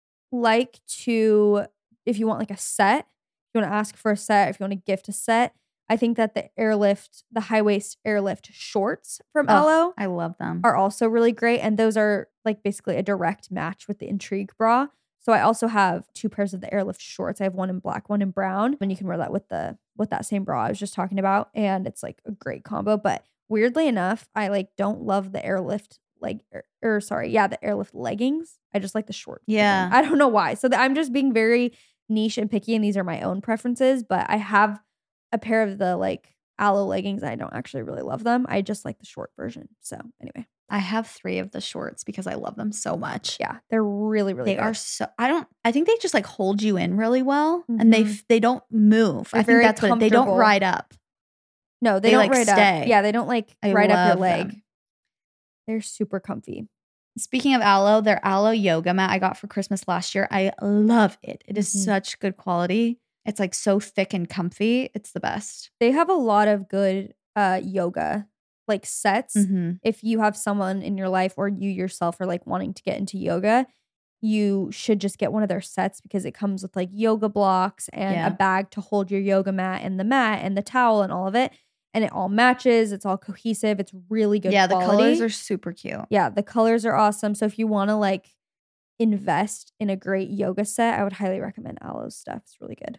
like to, if you want like a set, if you want to ask for a set, if you want to gift a set, I think that the Airlift, the high waist Airlift shorts from Oh, Aloe I love them. are also really great, and those are like basically a direct match with the Intrigue bra. So I also have two pairs of the Airlift shorts. I have one in black, one in brown, and you can wear that with the with that same bra I was just talking about, and it's like a great combo. But weirdly enough, I like don't love the Airlift like or, or sorry, yeah, the Airlift leggings. I just like the short. Yeah. I don't know why. So the, I'm just being very niche and picky, and these are my own preferences. But I have a pair of the like Aloe leggings. I don't actually really love them. I just like the short version. So anyway. I have three of the shorts because I love them so much. Yeah, they're really, really They good. are so, I don't, I think they just like hold you in really well and they, Mhm. they don't move. They're I think very that's what it- they don't comfortable. ride up. No, they, They, don't like, ride stay. up. Yeah, they don't like I ride up your love leg. them. They're super comfy. Speaking of Aloe, their Aloe yoga mat I got for Christmas last year. I love it. It is Mhm. such good quality. It's like so thick and comfy. It's the best. They have a lot of good uh yoga like sets. Mm-hmm. If you have someone in your life or you yourself are like wanting to get into yoga, you should just get one of their sets because it comes with like yoga blocks and Yeah. a bag to hold your yoga mat and the mat and the towel and all of it. And it all matches. It's all cohesive. It's really good Yeah, the quality. colors are super cute. Yeah, the colors are awesome. So if you want to like invest in a great yoga set, I would highly recommend Aloe's stuff. It's really good.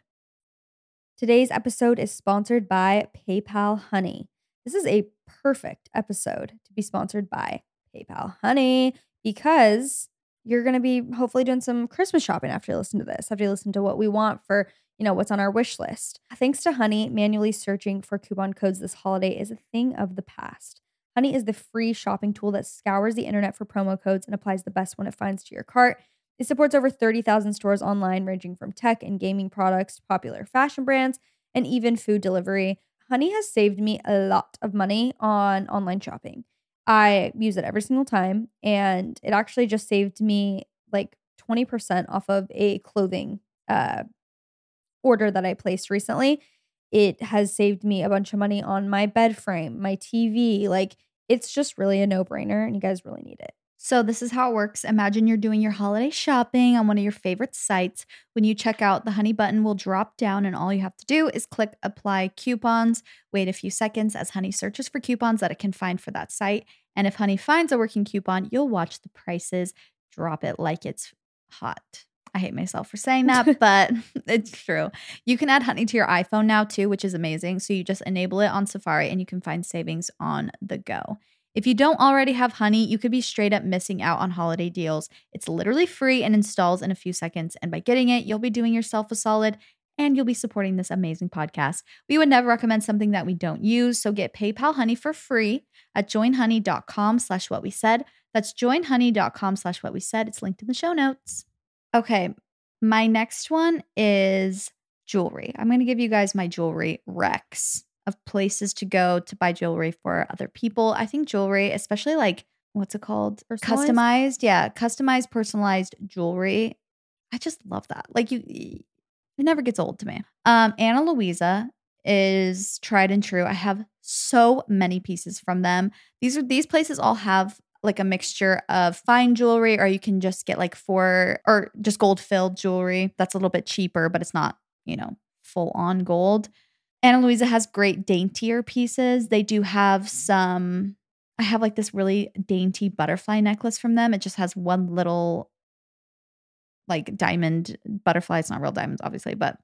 Today's episode is sponsored by PayPal Honey. This is a perfect episode to be sponsored by PayPal Honey because you're going to be hopefully doing some Christmas shopping after you listen to this, after you listen to what we want for, you know, what's on our wish list. Thanks to Honey, manually searching for coupon codes this holiday is a thing of the past. Honey is the free shopping tool that scours the internet for promo codes and applies the best one it finds to your cart. It supports over thirty thousand stores online, ranging from tech and gaming products to popular fashion brands and even food delivery. Honey has saved me a lot of money on online shopping. I use it every single time, and it actually just saved me like twenty percent off of a clothing uh, order that I placed recently. It has saved me a bunch of money on my bed frame, my T V. Like, it's just really a no-brainer, and you guys really need it. So this is how it works. Imagine you're doing your holiday shopping on one of your favorite sites. When you check out, the Honey button will drop down and all you have to do is click apply coupons. Wait a few seconds as Honey searches for coupons that it can find for that site. And if Honey finds a working coupon, you'll watch the prices drop it like it's hot. I hate myself for saying that, but it's true. You can add honey to your iPhone now too, which is amazing. So you just enable it on Safari and you can find savings on the go. If you don't already have honey, you could be straight up missing out on holiday deals. It's literally free and installs in a few seconds. And by getting it, you'll be doing yourself a solid and you'll be supporting this amazing podcast. We would never recommend something that we don't use. So get PayPal Honey for free at joinhoney.com slash what we said. That's joinhoney.com slash what we said. It's linked in the show notes. Okay, my next one is jewelry. I'm going to give you guys my jewelry recs of places to go to buy jewelry for other people. I think jewelry, especially like, what's it called? Personalized? Customized. Yeah, customized, personalized jewelry. I just love that. Like you, it never gets old to me. Um, Ana Luisa is tried and true. I have so many pieces from them. These are these places all have like a mixture of fine jewelry, or you can just get like four or just gold filled jewelry. That's a little bit cheaper, but it's not, you know, full on gold. Ana Luisa has great daintier pieces. They do have some, I have like this really dainty butterfly necklace from them. It just has one little like diamond butterfly. It's not real diamonds, obviously, but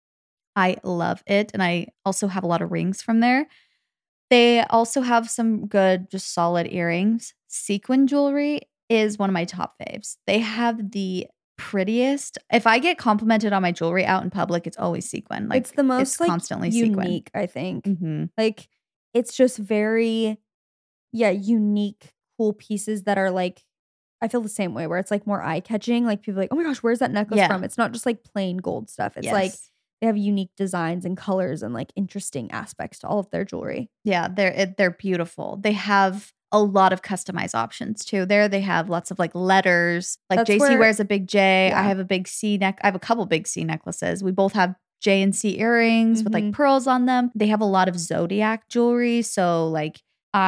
I love it. And I also have a lot of rings from there. They also have some good, just solid earrings. Sequin jewelry is one of my top faves. They have the prettiest. If I get complimented on my jewelry out in public, it's always sequin. Like it's the most it's like constantly unique, sequin. I think. Mm-hmm. Like it's just very, yeah, unique, cool pieces that are like, I feel the same way where it's like more eye catching. Like people are like, oh my gosh, where's that necklace Yeah. from? It's not just like plain gold stuff. It's Yes. like they have unique designs and colors and like interesting aspects to all of their jewelry. Yeah, they're it, they're beautiful. They have a lot of customized options too. There they have lots of like letters. Like That's J C where- wears a big J. Yeah. I have a big C neck. I have a couple big C necklaces. We both have J and C earrings with like Mhm. pearls on them. They have a lot of zodiac jewelry. So like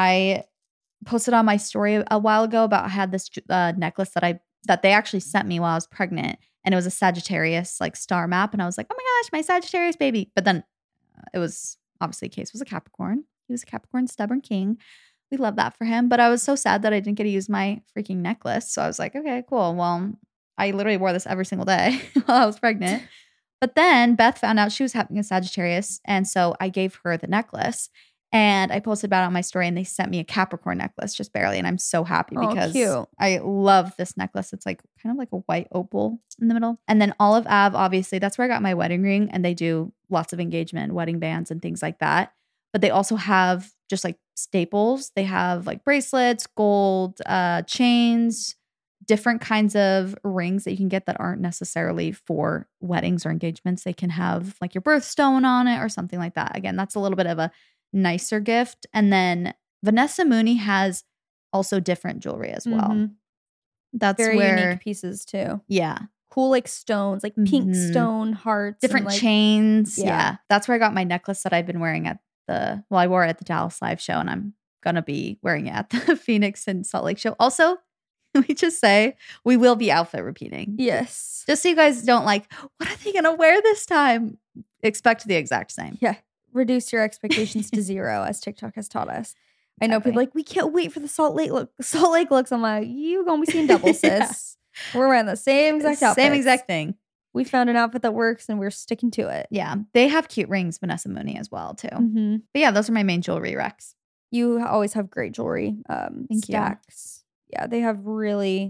I posted on my story a while ago about I had this uh, necklace that I that they actually sent me while I was pregnant, and it was a Sagittarius like star map, and I was like, oh my gosh, my Sagittarius baby. But then uh, it was obviously Case was a Capricorn. He was a Capricorn stubborn king. We love that for him. But I was so sad that I didn't get to use my freaking necklace. So I was like, okay, cool. Well, I literally wore this every single day while I was pregnant. But then Beth found out she was having a Sagittarius. And so I gave her the necklace and I posted about it on my story, and they sent me a Capricorn necklace just barely. And I'm so happy Oh, because cute. I love this necklace. It's like kind of like a white opal in the middle. And then Olive Ave, obviously, that's where I got my wedding ring. And they do lots of engagement, wedding bands and things like that. But they also have just like staples. They have like bracelets, gold, uh, chains, different kinds of rings that you can get that aren't necessarily for weddings or engagements. They can have like your birthstone on it or something like that. Again, that's a little bit of a nicer gift. And then Vanessa Mooney has also different jewelry as well. Mhm. That's Very where, unique pieces too. yeah, Cool like stones, like pink Mhm. stone hearts. different and, like, chains. yeah. Yeah. That's where I got my necklace that I've been wearing at the, well, I wore it at the Dallas live show, and I'm going to be wearing it at the Phoenix and Salt Lake show. Also, we just say we will be outfit repeating. Yes. Just so you guys don't like, what are they going to wear this time? Expect the exact same. Yeah. Reduce your expectations to zero, as TikTok has taught us. I know Exactly. people are like, we can't wait for the Salt Lake look. Salt Lake looks. I'm like, you gonna be seeing double, sis. Yeah. We're wearing the same exact outfit. Same exact thing. We found an outfit that works and we're sticking to it. Yeah. They have cute rings, Vanessa Mooney as well, too. Mm-hmm. But yeah, those are my main jewelry recs. You always have great jewelry. Um, Thank you. stacks. Yeah, they have really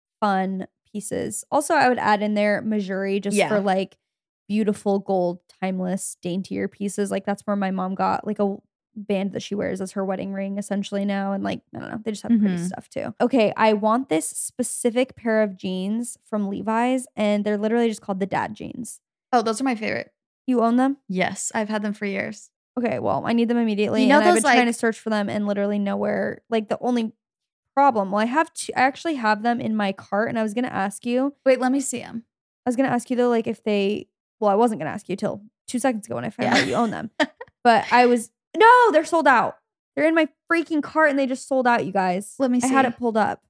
fun pieces. Also, I would add in there Missouri just Yeah. for like beautiful gold, timeless, daintier pieces. Like that's where my mom got like a band that she wears as her wedding ring essentially now. And like, I don't know, they just have pretty Mhm. stuff too. Okay, I want this specific pair of jeans from Levi's, and they're literally just called the dad jeans. Oh, those are my favorite. You own them? Yes. I've had them for years. Okay, well, I need them immediately. You know and I've those, been trying like- to search for them and literally nowhere. Like the only problem, well, I have two, I actually have them in my cart, and I was gonna ask you. Wait, let me see them. I was gonna ask you though, like if they. Well, I wasn't gonna ask you till two seconds ago when I found Yeah. out you own them. But I was no, they're sold out. They're in my freaking cart, and they just sold out. You guys, Let me I had see. it pulled up.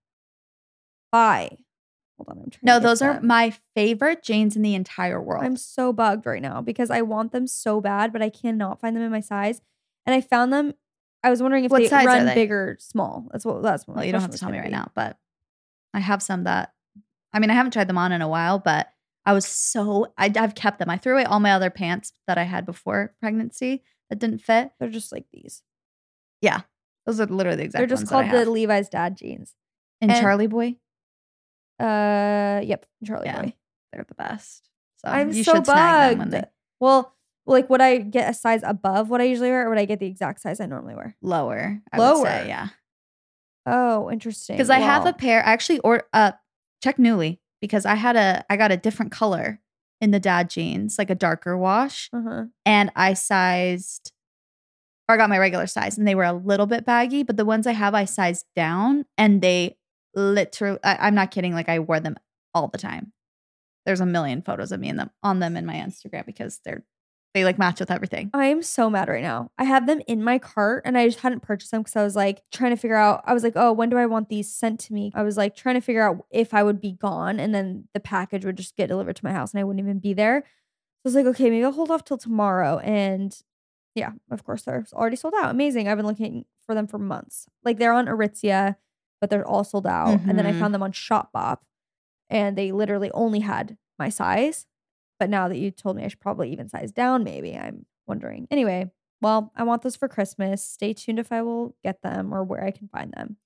Buy. Hold on, I'm trying. No, to get those are them. my favorite jeans in the entire world. I'm so bugged right now because I want them so bad, but I cannot find them in my size. And I found them. I was wondering if What they size are run they? big or small. That's what. That's what. well, my you don't have question to was tell me gonna right be. now, but I have some that I mean, I haven't tried them on in a while, but I was so, I, I've kept them. I threw away all my other pants that I had before pregnancy that didn't fit. They're just like these. Yeah. Those are literally the exact They're just ones called that I have. the Levi's dad jeans. And, and- Charlie Boy, Uh, Yep. Charlie Yeah. Boy. they're the best. So I'm you so should snag them bugged. when they Well, like would I get a size above what I usually wear or would I get the exact size I normally wear? lower. I Lower. would say, yeah. Oh, interesting. Because I have Wow. a pair. I actually or uh check Newly because I had a I got a different color in the dad jeans, like a darker wash, Uh-huh. and I sized or I got my regular size, and they were a little bit baggy. But the ones I have, I sized down, and they literally. I, I'm not kidding. Like I wore them all the time. There's a million photos of me in them on them in my Instagram because they're they like match with everything. I am so mad right now. I have them in my cart and I just hadn't purchased them because I was like trying to figure out. I was like, oh, when do I want these sent to me? I was like trying to figure out if I would be gone and then the package would just get delivered to my house and I wouldn't even be there. So I was like, okay, maybe I'll hold off till tomorrow. And yeah, of course, they're already sold out. Amazing. I've been looking for them for months. Like they're on Aritzia, but they're all sold out. And then I Mhm. found them on Shopbop and they literally only had my size. But now that you told me I should probably even size down, maybe I'm wondering. Anyway, well, I want those for Christmas. Stay tuned if I will get them or where I can find them.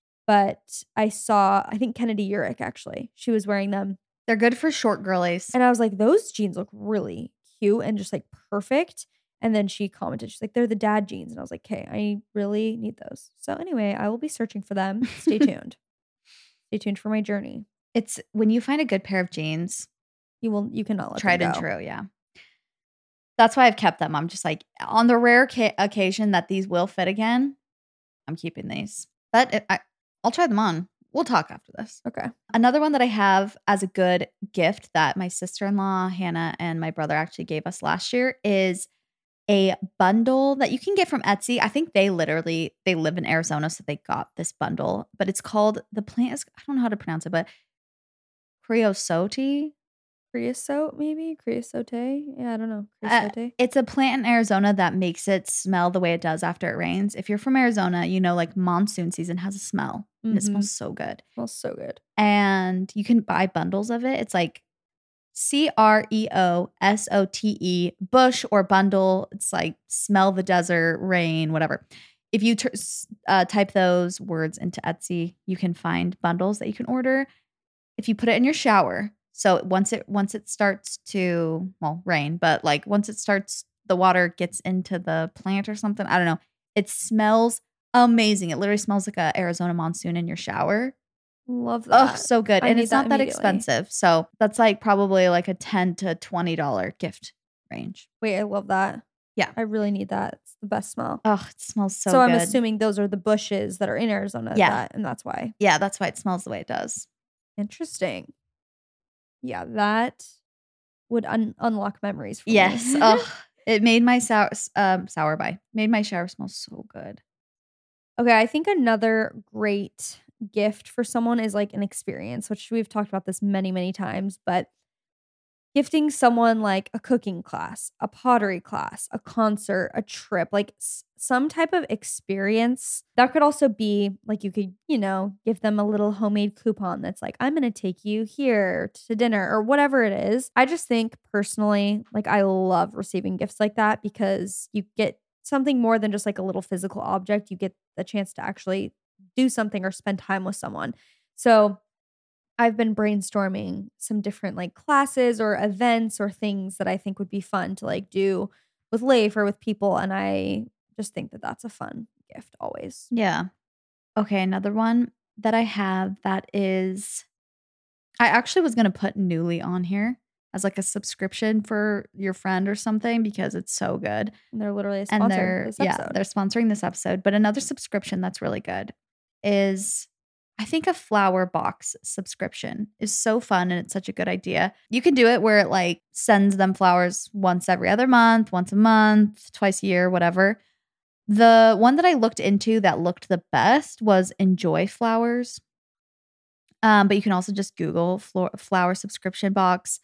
But I saw, I think Kennedy Urick actually, she was wearing them. They're good for short girlies. And I was like, those jeans look really cute and just like perfect. And then she commented, she's like, they're the dad jeans. And I was like, okay, I really need those. So anyway, I will be searching for them. Stay tuned. Stay tuned for my journey. It's when you find a good pair of jeans, You will, you cannot let tried them and go. true, yeah. That's why I've kept them. I'm just like, on the rare ca- occasion that these will fit again, I'm keeping these. But it, I, I'll try them on. We'll talk after this. Okay. Another one that I have as a good gift that my sister-in-law, Hannah, and my brother actually gave us last year is a bundle that you can get from Etsy. I think they literally, they live in Arizona, so they got this bundle. But it's called, the plant is, I don't know how to pronounce it, but creosote. Creosote, maybe? Creosote? Yeah, I don't know. Uh, Creosote? it's a plant in Arizona that makes it smell the way it does after it rains. If you're from Arizona, you know like monsoon season has a smell. And it Mhm. smells so good. Smells so good. And you can buy bundles of it. It's like C R E O S O T E, bush or bundle. It's like smell the desert, rain, whatever. If you t- uh, type those words into Etsy, you can find bundles that you can order. If you put it in your shower, so once it once it starts to, well, rain, but like once it starts, the water gets into the plant or something. I don't know. It smells amazing. It literally smells like a Arizona monsoon in your shower. Love that. Oh, so good. I and need it's not that immediately. expensive. So that's like probably like a ten to twenty dollars gift range. Wait, I love that. Yeah. I really need that. It's the best smell. Oh, it smells so, So, good. I'm assuming those are the bushes that are in Arizona. Yeah. That, and that's why. Yeah, that's why it smells the way it does. Interesting. Yeah, that would un- unlock memories for Yes. me. Oh, it made my sour um sour by. Made my shower smell so good. Okay, I think another great gift for someone is like an experience, which we've talked about this many, many times, but gifting someone like a cooking class, a pottery class, a concert, a trip, like s- some type of experience. That could also be like you could, you know, give them a little homemade coupon that's like, I'm going to take you here to dinner or whatever it is. I just think personally, like I love receiving gifts like that because you get something more than just like a little physical object. You get the chance to actually do something or spend time with someone. So I've been brainstorming some different like classes or events or things that I think would be fun to like do with Leif or with people. And I just think that that's a fun gift always. Yeah. Okay, another one that I have that is, I actually was going to put Newly on here as like a subscription for your friend or something because it's so good. And they're literally a sponsor And they're, of this yeah, episode. they're sponsoring this episode. But another subscription that's really good is, I think a flower box subscription is so fun and it's such a good idea. You can do it where it like sends them flowers once every other month, once a month, twice a year, whatever. The one that I looked into that looked the best was Enjoy Flowers. Um, but you can also just Google flo- flower subscription box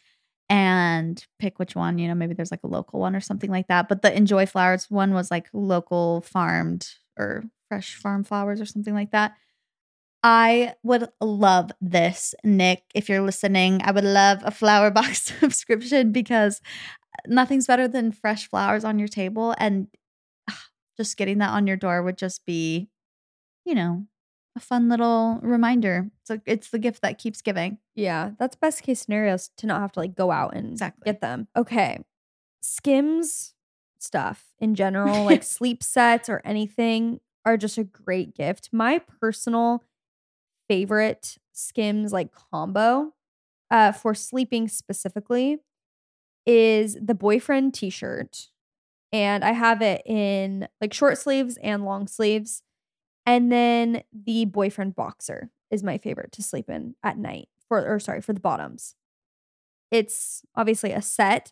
and pick which one, you know, maybe there's like a local one or something like that. But the Enjoy Flowers one was like local farmed or fresh farm flowers or something like that. I would love this, Nick, if you're listening. I would love a flower box subscription because nothing's better than fresh flowers on your table. And ugh, just getting that on your door would just be, you know, a fun little reminder. So it's the gift that keeps giving. Yeah, that's best case scenarios to not have to like go out and Exactly. get them. Okay. Skims stuff in general, like sleep sets or anything, are just a great gift. My personal favorite Skims like combo uh, for sleeping specifically is the boyfriend t-shirt. And I have it in like short sleeves and long sleeves. And then the boyfriend boxer is my favorite to sleep in at night for, or sorry, for the bottoms. It's obviously a set.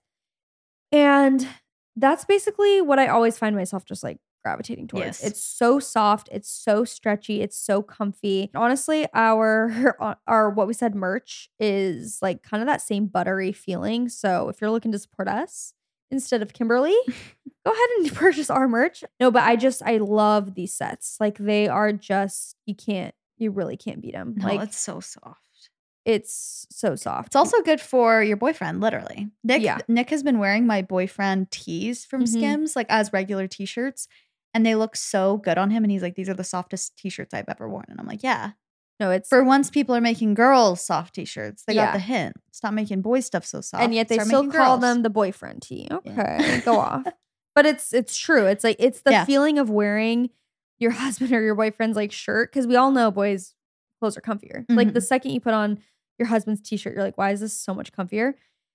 And that's basically what I always find myself just like gravitating towards. Yes. It's so soft. It's so stretchy. It's so comfy. Honestly, our, our, what we said merch is like kind of that same buttery feeling. So if you're looking to support us instead of Kimberly, go ahead and purchase our merch. No, but I just, I love these sets. Like they are just, you can't, you really can't beat them. No, like it's so soft. It's so soft. It's also good for your boyfriend, literally. Nick, Yeah. Nick has been wearing my boyfriend tees from Mhm. Skims, like as regular t-shirts, and they look so good on him. And he's like, these are the softest t-shirts I've ever worn. And I'm like, yeah. No, it's For once people are making girls soft t-shirts, they Yeah. got the hint. Stop making boy stuff so soft. and yet they Start still making call girls. them the boyfriend tee. Okay, Yeah. go off. But it's it's true. It's like it's the Yeah. feeling of wearing your husband or your boyfriend's like shirt, because we all know boys' clothes are comfier. Like the Mhm. second you put on your husband's t-shirt, you're like, why is this so much comfier?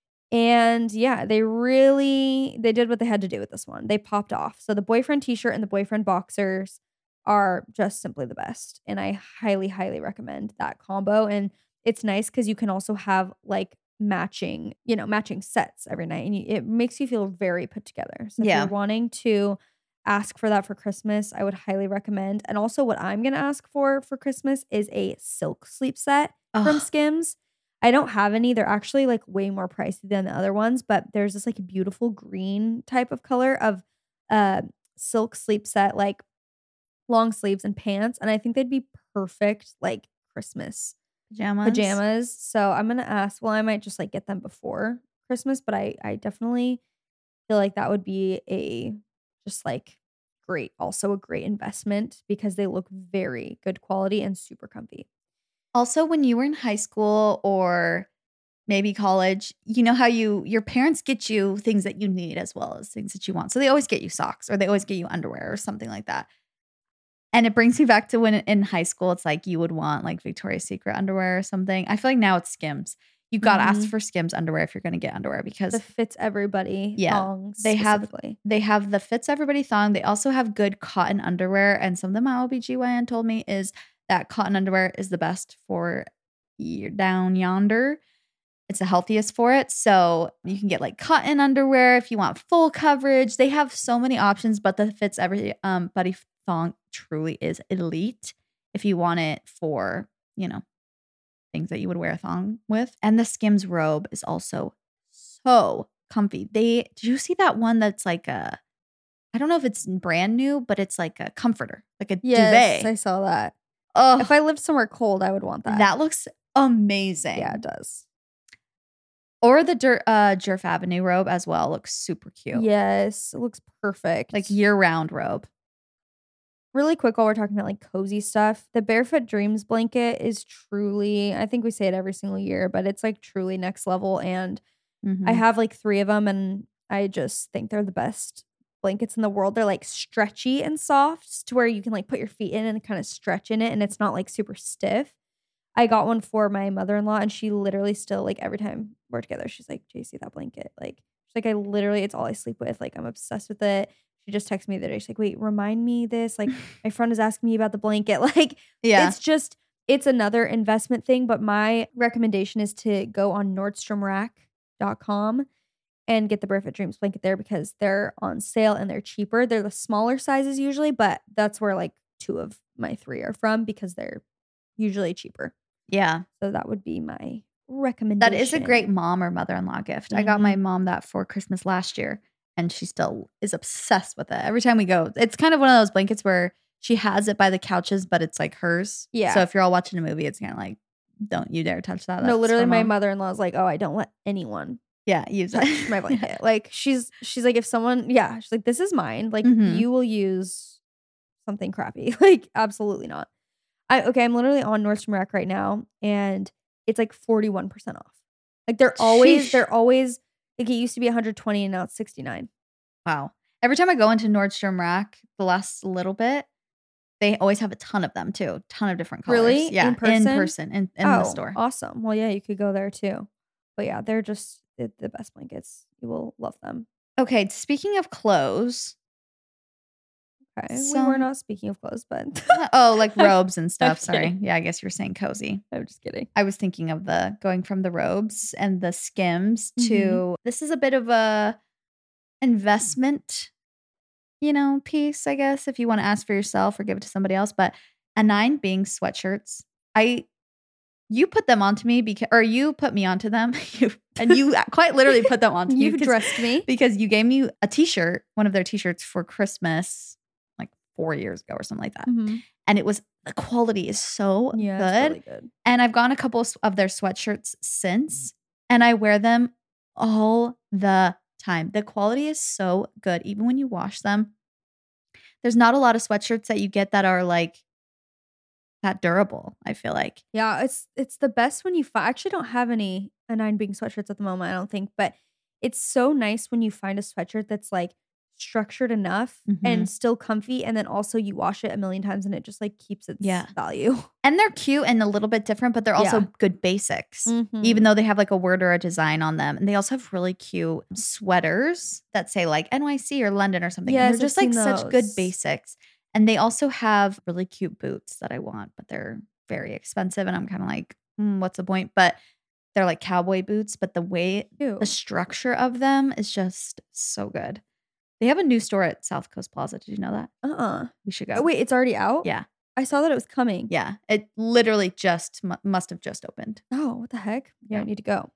And yeah, they really they did what they had to do with this one. They popped off. So the boyfriend t-shirt and the boyfriend boxers are just simply the best. And I highly, highly recommend that combo. And it's nice because you can also have like matching, you know, matching sets every night. And you, it makes you feel very put together. So if Yeah. you're wanting to ask for that for Christmas, I would highly recommend. And also what I'm going to ask for for Christmas is a silk sleep set from Ugh. Skims. I don't have any. They're actually like way more pricey than the other ones, but there's this like beautiful green type of color of uh silk sleep set, like long sleeves and pants. And I think they'd be perfect like Christmas Pajamas. pajamas. So I'm gonna ask, well, I might just like get them before Christmas, but I I definitely feel like that would be a just like great, also a great investment because they look very good quality and super comfy. Also, when you were in high school or maybe college, you know how you your parents get you things that you need as well as things that you want. So they always get you socks or they always get you underwear or something like that. And it brings me back to when in high school, it's like you would want like Victoria's Secret underwear or something. I feel like now it's Skims. You got to Mhm. ask for Skims underwear if you're going to get underwear because The fits everybody Yeah, thongs they have- specifically. they have the fits everybody thong. They also have good cotton underwear. And something my O B G Y N told me is that cotton underwear is the best for y- down yonder. It's the healthiest for it. So you can get like cotton underwear if you want full coverage. They have so many options, but the fits every um buddy thong truly is elite if you want it for, you know, things that you would wear a thong with. And the Skims robe is also so comfy. They did you see that one that's like a I don't know if it's brand new, but it's like a comforter, like a Yes, duvet. I saw that. Oh, If I lived somewhere cold, I would want that. that looks amazing. Yeah, it does. Or the Dur- uh, Jerf Avenue robe as well looks super cute. Yes, it looks perfect. Like year-round robe. Really quick while we're talking about like cozy stuff, the Barefoot Dreams blanket is truly, I think we say it every single year, but it's like truly next level. And Mhm. I have like three of them and I just think they're the best blankets in the world. They're like stretchy and soft to where you can like put your feet in and kind of stretch in it and it's not like super stiff. I got one for my mother-in-law and she literally still like every time we're together, she's like, J C, that blanket. Like, she's like, I literally, it's all I sleep with. Like, I'm obsessed with it. She just texted me the other day. She's like, wait, remind me this. Like, my friend is asking me about the blanket. Like, Yeah. it's just, it's another investment thing. But my recommendation is to go on Nordstrom Rack dot com and get the Barefoot Dreams blanket there because they're on sale and they're cheaper. They're the smaller sizes usually, but that's where like two of my three are from because they're usually cheaper. Yeah. So that would be my recommendation. That is a great mom or mother-in-law gift. I got my Mhm. mom that for Christmas last year and she still is obsessed with it. Every time we go, it's kind of one of those blankets where she has it by the couches, but it's like hers. Yeah. So if you're all watching a movie, it's kind of like, don't you dare touch that. No, That's literally for my mom. mother-in-law is like, oh, I don't let anyone Yeah, use touch it. my blanket. Like she's she's like, if someone, yeah, she's like, this is mine. Like Mhm. you will use something crappy. Like absolutely not. I okay, I'm literally on Nordstrom Rack right now and it's like forty-one percent off. Like they're always, Sheesh. they're always, like it used to be one hundred twenty and now it's sixty-nine. Wow. Every time I go into Nordstrom Rack, the last little bit, they always have a ton of them too. Ton of different colors. Really? Yeah. In person? In person. In, in oh, the store. Awesome. Well, yeah, you could go there too. But yeah, they're just the, the best blankets. You will love them. Okay. Speaking of clothes. Okay. we Some- were not speaking of clothes, but oh, like robes and stuff. I'm Sorry. kidding. Yeah, I guess you were saying cozy. I'm just kidding. I was thinking of the going from the robes and the Skims Mm-hmm. to this is a bit of a investment, you know, piece, I guess, if you want to ask for yourself or give it to somebody else. But a nine being sweatshirts. I you put them onto me because or you put me onto them. you, and you quite literally put them onto me. You because- dressed me. because you gave me a t-shirt, one of their t-shirts for Christmas like four years ago or something like that. Mhm. And it was the quality is so Yeah, good. it's really good. And I've gotten a couple of their sweatshirts since, and I wear them all the time. The quality is so good, even when you wash them. There's not a lot of sweatshirts that you get that are like that durable, I feel like. Yeah, it's it's the best when you find. I actually don't have any a nine being sweatshirts at the moment, I don't think, but it's so nice when you find a sweatshirt that's like structured enough Mhm. and still comfy, and then also you wash it a million times and it just like keeps its Yeah. value. And they're cute and a little bit different, but they're also Yeah. good basics, Mhm. even though they have like a word or a design on them. And they also have really cute sweaters that say like N Y C or London or something. And Yes, they're I've just like seen such good those. basics. And they also have really cute boots that I want, but they're very expensive. And I'm kind of like, mm, what's the point? But they're like cowboy boots, but the way Ew. the structure of them is just so good. They have a new store at South Coast Plaza. Did you know that? Uh-uh. We should go. Oh, wait, it's already out? Yeah. I saw that it was coming. Yeah. It literally just mu- must have just opened. Oh, what the heck? Yeah, Yeah. I need to go.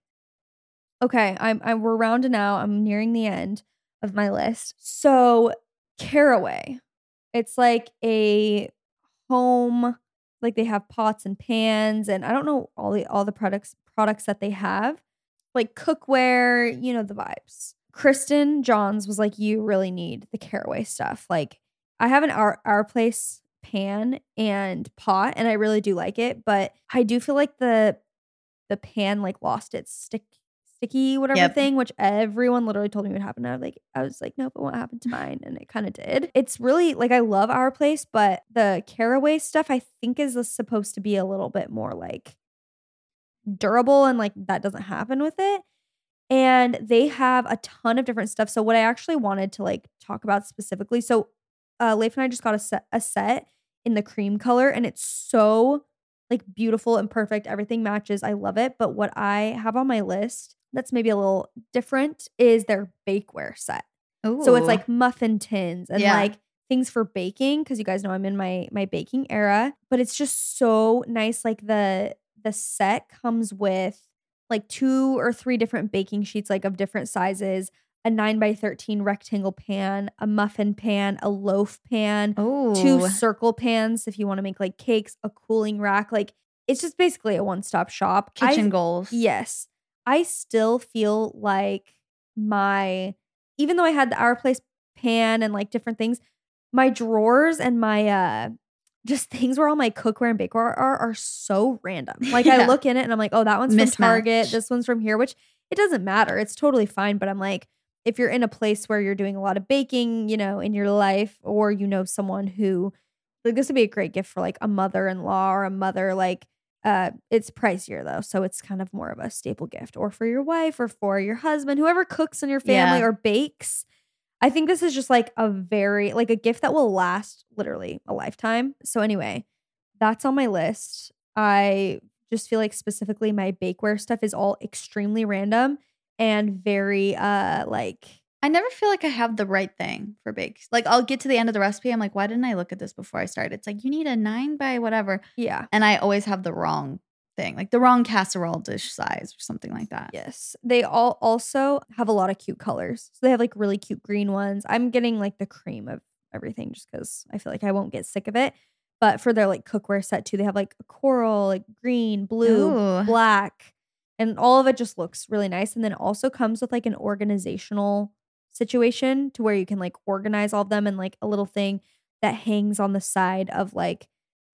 Okay, I'm I'm we're round to now. I'm nearing the end of my list. So Caraway. It's like a home, like they have pots and pans, and I don't know all the all the products products that they have. Like cookware, you know the vibes. Kristen Johns was like, you really need the Caraway stuff. Like I have an our our place pan and pot, and I really do like it, but I do feel like the the pan like lost its stick sticky whatever Yep. thing, which everyone literally told me would happen. I was like, I was like, nope, it won't happen to mine, and it kind of did. It's really like I love our place, but the Caraway stuff I think is supposed to be a little bit more like durable, and like that doesn't happen with it. And they have a ton of different stuff. So what I actually wanted to like talk about specifically, so uh, Leif and I just got a set, a set in the cream color, and it's so like beautiful and perfect. Everything matches. I love it. But what I have on my list that's maybe a little different is their bakeware set. So it's Ooh. like muffin tins and Yeah. like things for baking, because you guys know I'm in my my baking era. But it's just so nice. Like the the set comes with like two or three different baking sheets, like of different sizes, a nine by thirteen rectangle pan, a muffin pan, a loaf pan, Oh, two circle pans if you want to make like cakes, a cooling rack. Like it's just basically a one-stop shop. I- kitchen goals. Yes. I still feel like my, even though I had the Our Place pan and like different things, my drawers and my uh just things where all my cookware and bakeware are are so random. Like I Yeah. look in it and I'm like, oh, that one's from Target. Mismatch. This one's from here, which it doesn't matter. It's totally fine. But I'm like, if you're in a place where you're doing a lot of baking, you know, in your life, or you know someone who, like, this would be a great gift for like a mother-in-law or a mother, like uh it's pricier though, so it's kind of more of a staple gift, or for your wife or for your husband, whoever cooks in your family Yeah. or bakes. I think this is just like a very like a gift that will last literally a lifetime. So anyway, that's on my list. I just feel like specifically my bakeware stuff is all extremely random and very uh like I never feel like I have the right thing for bakes. Like I'll get to the end of the recipe. I'm like, why didn't I look at this before I started? It's like, you need a nine by whatever. yeah. And I always have the wrong thing, like the wrong casserole dish size or something like that. Yes. They all also have a lot of cute colors. So they have like really cute green ones. I'm getting like the cream of everything just because I feel like I won't get sick of it. But for their like cookware set too, they have like a coral, like green, blue, Ooh. black, and all of it just looks really nice. And then it also comes with like an organizational situation to where you can like organize all of them in like a little thing that hangs on the side of like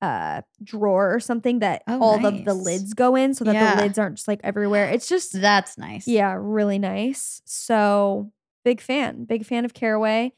a drawer or something that Oh, all of the nice. lids go in so that Yeah. the lids aren't just like everywhere. It's just, That's nice. yeah, really nice. So big fan, big fan of Caraway.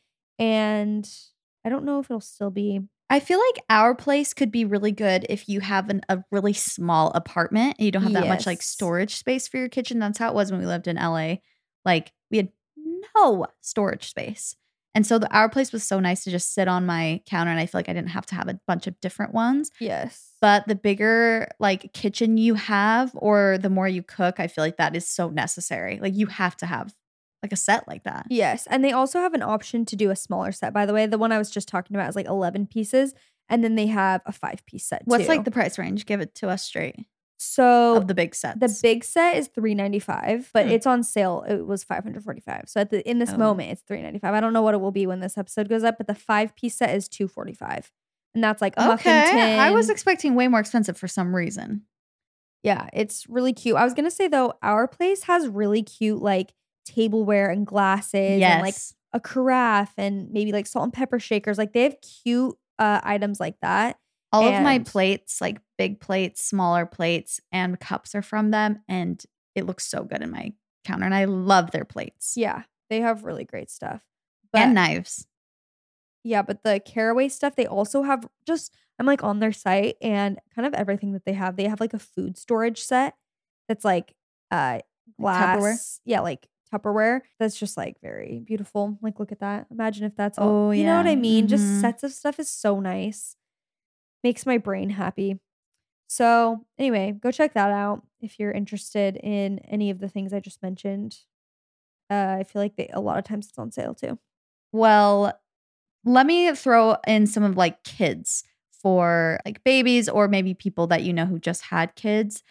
And I don't know if it'll still be. I feel like our place could be really good if you have an, a really small apartment and you don't have that much like Yes. storage space for your kitchen. That's how it was when we lived in L A. Like we had no storage space. And so the, our place was so nice to just sit on my counter, and I feel like I didn't have to have a bunch of different ones. Yes. But the bigger like kitchen you have, or the more you cook, I feel like that is so necessary. Like you have to have like a set like that. Yes. And they also have an option to do a smaller set. By the way, the one I was just talking about is like eleven pieces. And then they have a five piece set What's too. like the price range? Give it to us straight. So Of the big sets. the big set is three ninety-five, but Hmm. it's on sale. It was five forty-five. So at the in this Oh. moment, it's three ninety-five. I don't know what it will be when this episode goes up, but the five piece set is two forty-five. And that's like a muffin tin. Okay. I was expecting way more expensive for some reason. Yeah, it's really cute. I was gonna say though, our place has really cute like tableware and glasses Yes. and like a carafe and maybe like salt and pepper shakers. Like they have cute uh, items like that. All of my And- plates, like big plates, smaller plates, and cups are from them. And it looks so good in my counter. And I love their plates. Yeah, they have really great stuff. And knives. Yeah, but the Caraway stuff, they also have just, I'm like on their site and kind of everything that they have. They have like a food storage set that's like uh Like Tupperware? glass. Yeah, like Tupperware. That's just like very beautiful. Like, look at that. Imagine if that's all. Oh, You know what I yeah. mean? Mhm. Just sets of stuff is so nice. Makes my brain happy. So, anyway, go check that out if you're interested in any of the things I just mentioned. Uh, I feel like they, a lot of times it's on sale too. Well, let me throw in some of like kids for like babies or maybe people that you know who just had kids.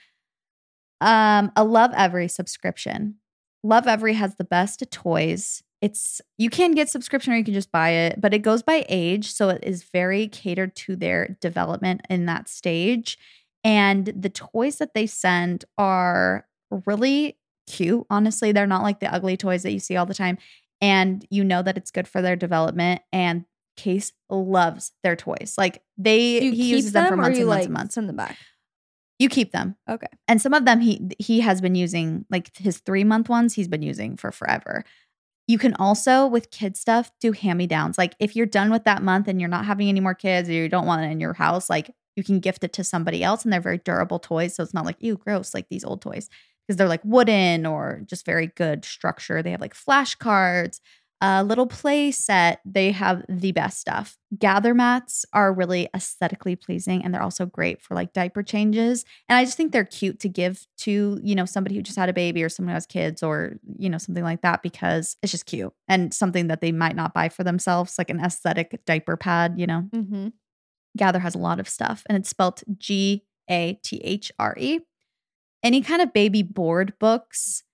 Um, a Love Every subscription. Love Every has the best toys. It's you can get subscription or you can just buy it, but it goes by age, so it is very catered to their development in that stage. And the toys that they send are really cute. Honestly, they're not like the ugly toys that you see all the time. And you know that it's good for their development. And Case loves their toys. Like they Do you he keep uses them, for or months you and months like and months. send them back? You keep them. Okay. And some of them he he has been using, like his three month ones, he's been using for forever. You can also, with kid stuff, do hand-me-downs. Like if you're done with that month and you're not having any more kids or you don't want it in your house, like you can gift it to somebody else, and they're very durable toys. So it's not like, ew, gross, like these old toys. Because they're like wooden or just very good structure. They have like flashcards, a little play set. They have the best stuff. Gather mats are really aesthetically pleasing, and they're also great for like diaper changes. And I just think they're cute to give to, you know, somebody who just had a baby or someone who has kids or, you know, something like that, because it's just cute and something that they might not buy for themselves, like an aesthetic diaper pad, you know. Mm-hmm. Gather has a lot of stuff, and it's spelled G A T H R E. Any kind of baby board books.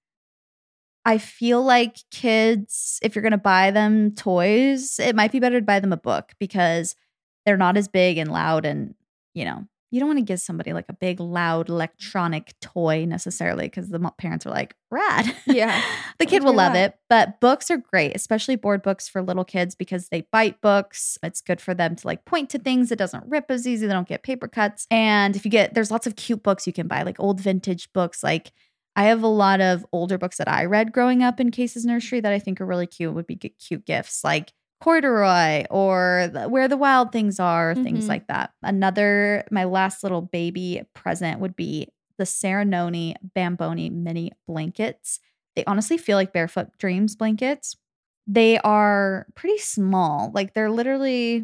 I feel like kids, if you're going to buy them toys, it might be better to buy them a book because they're not as big and loud, and, you know, you don't want to give somebody like a big, loud electronic toy necessarily because the mo- parents are like, rad. Yeah. The Let kid me will do love that. it. But books are great, especially board books for little kids because they bite books. It's good for them to like point to things. It doesn't rip as easy. They don't get paper cuts. And if you get, there's lots of cute books you can buy, like old vintage books. Like I have a lot of older books that I read growing up in Case's nursery that I think are really cute, would be g- cute gifts, like Corduroy or the, Where the Wild Things Are, things Mhm. like that. Another, my last little baby present would be the Serenoni Bamboni mini blankets. They honestly feel like Barefoot Dreams blankets. They are pretty small. Like they're literally,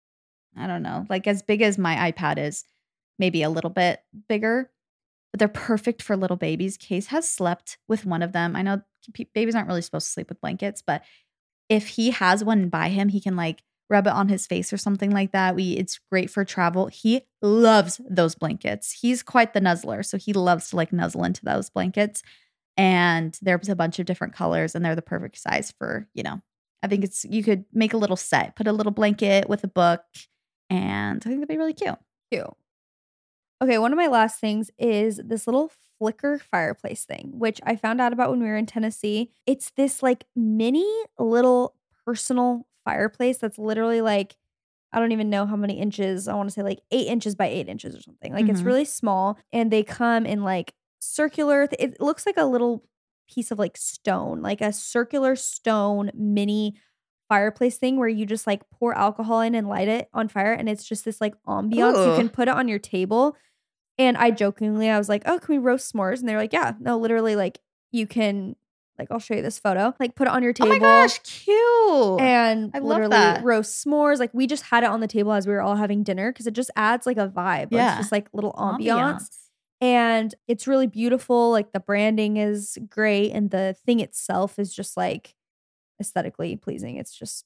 I don't know, like as big as my iPad is, maybe a little bit bigger. But they're perfect for little babies. Case has slept with one of them. I know p- babies aren't really supposed to sleep with blankets, but if he has one by him, he can like rub it on his face or something like that. We it's great for travel. He loves those blankets. He's quite the nuzzler, so he loves to like nuzzle into those blankets. And there's a bunch of different colors, and they're the perfect size for, you know, I think it's you could make a little set, put a little blanket with a book, and I think that'd be really cute. Cute. Okay, one of my last things is this little flicker fireplace thing, which I found out about when we were in Tennessee. It's this like mini little personal fireplace that's literally like, I don't even know how many inches. I want to say like eight inches by eight inches or something. Like it's Mhm. really small, and they come in like circular. Th- it looks like a little piece of like stone, like a circular stone mini fireplace thing where you just like pour alcohol in and light it on fire, and it's just this like ambiance. You Ooh. can put it on your table. And I jokingly, I was like, oh, can we roast s'mores? And they're like, yeah, no, literally, like you can, like, I'll show you this photo. Like, put it on your Oh table. my gosh, cute. And I love literally that. roast s'mores. Like, we just had it on the table as we were all having dinner because it just adds like a vibe. Yeah. It's just like little ambiance. Ambiance. And it's really beautiful. Like, the branding is great. And the thing itself is just like aesthetically pleasing. It's just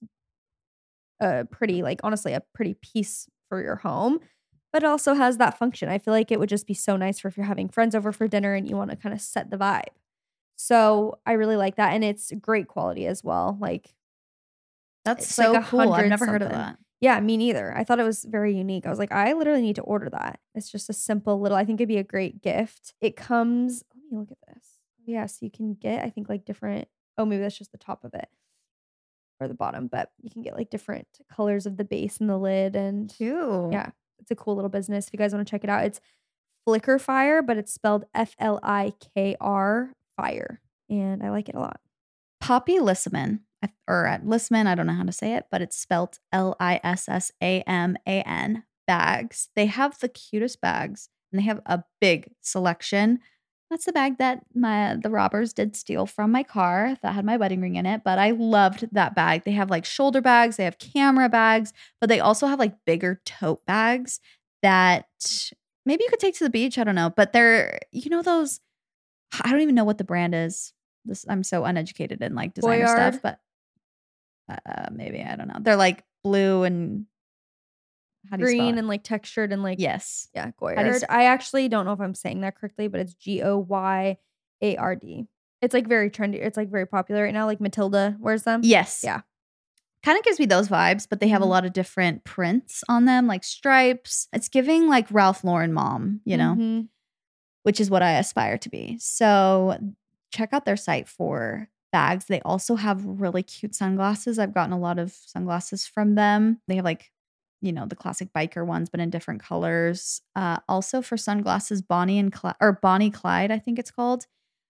a pretty, like, honestly, a pretty piece for your home. But it also has that function. I feel like it would just be so nice for if you're having friends over for dinner and you want to kind of set the vibe. So I really like that. And it's great quality as well. Like, That's it's so like a cool. I've hundred never heard of something. that. Yeah, me neither. I thought it was very unique. I was like, I literally need to order that. It's just a simple little, I think it'd be a great gift. It comes, let me look at this. Yeah, so you can get, I think, like different, oh, maybe that's just the top of it or the bottom, but you can get like different colors of the base and the lid. And Cute. yeah, it's a cool little business. If you guys want to check it out, it's Flicker Fire, but it's spelled F L I K R Fire. And I like it a lot. Poppy Lissaman, or at Lissman, I don't know how to say it, but it's spelled L I S S A M A N bags. They have the cutest bags, and they have a big selection. That's the bag that my the robbers did steal from my car that had my wedding ring in it, but I loved that bag. They have like shoulder bags, they have camera bags, but they also have like bigger tote bags that maybe you could take to the beach. I don't know, but they're, you know, those, I don't even know what the brand is. This I'm so uneducated in like designer Boyard? stuff, but uh, maybe I don't know. They're like blue and how do you spell Green it? and like textured and like, Yes. yeah, do you Goyard. s- I actually don't know if I'm saying that correctly, but it's G O Y A R D. It's like very trendy. It's like very popular right now. Like Matilda wears them. Yes. Yeah. Kind of gives me those vibes, but they have Mhm. a lot of different prints on them, like stripes. It's giving like Ralph Lauren mom, you know, Mhm. which is what I aspire to be. So check out their site for bags. They also have really cute sunglasses. I've gotten a lot of sunglasses from them. They have like, you know, the classic biker ones, but in different colors. Uh, also for sunglasses, Bonnie and Clyde, or Bonnie Clyde, I think it's called.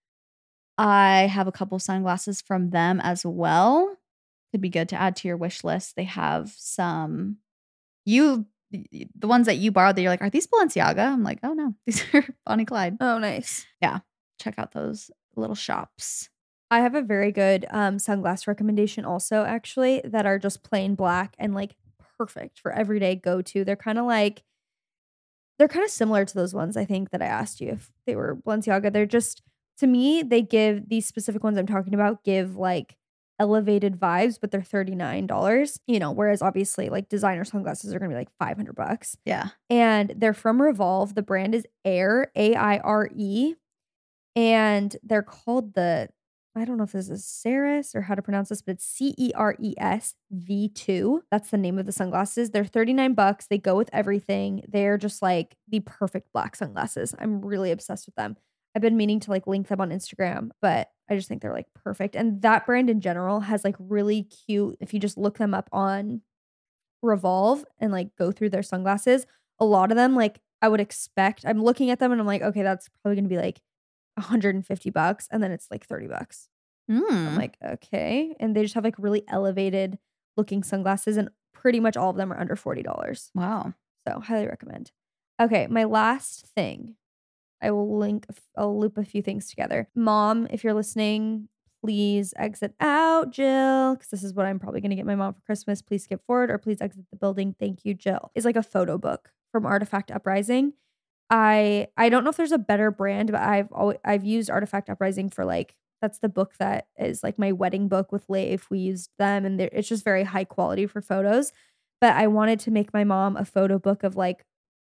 I have a couple sunglasses from them as well. Could be good to add to your wish list. They have some, you, the ones that you borrowed that you're like, are these Balenciaga? I'm like, oh no, these are Bonnie Clyde. Oh, nice. Check out those little shops. I have a very good um, sunglass recommendation also, actually, that are just plain black and like perfect for everyday go to. They're kind of like, they're kind of similar to those ones I think that I asked you if they were Balenciaga. They're just, to me, they give these specific ones I'm talking about give like elevated vibes, but they're thirty-nine dollars, you know, whereas obviously like designer sunglasses are going to be like five hundred bucks. Yeah. And they're from Revolve. The brand is Air, A I R E. And they're called the, I don't know if this is Ceres or how to pronounce this, but it's C E R E S V two. That's the name of the sunglasses. They're thirty-nine bucks. They go with everything. They're just like the perfect black sunglasses. I'm really obsessed with them. I've been meaning to like link them on Instagram, but I just think they're like perfect. And that brand in general has like really cute, if you just look them up on Revolve and like go through their sunglasses, a lot of them, like I would expect, I'm looking at them and I'm like, okay, that's probably going to be like one hundred fifty bucks. And then it's like thirty bucks. I'm Mm. like, okay. And they just have like really elevated looking sunglasses, and pretty much all of them are under forty dollars. Wow. So highly recommend. Okay, my last thing. I will link, I'll loop a few things together. Mom, if you're listening, please exit out, Jill, because this is what I'm probably going to get my mom for Christmas. Please skip forward or please exit the building. Thank you, Jill. It's like a photo book from Artifact Uprising. I I don't know if there's a better brand, but I've always, I've used Artifact Uprising for like, that's the book that is like my wedding book with Leif. We used them, and it's just very high quality for photos. But I wanted to make my mom a photo book of like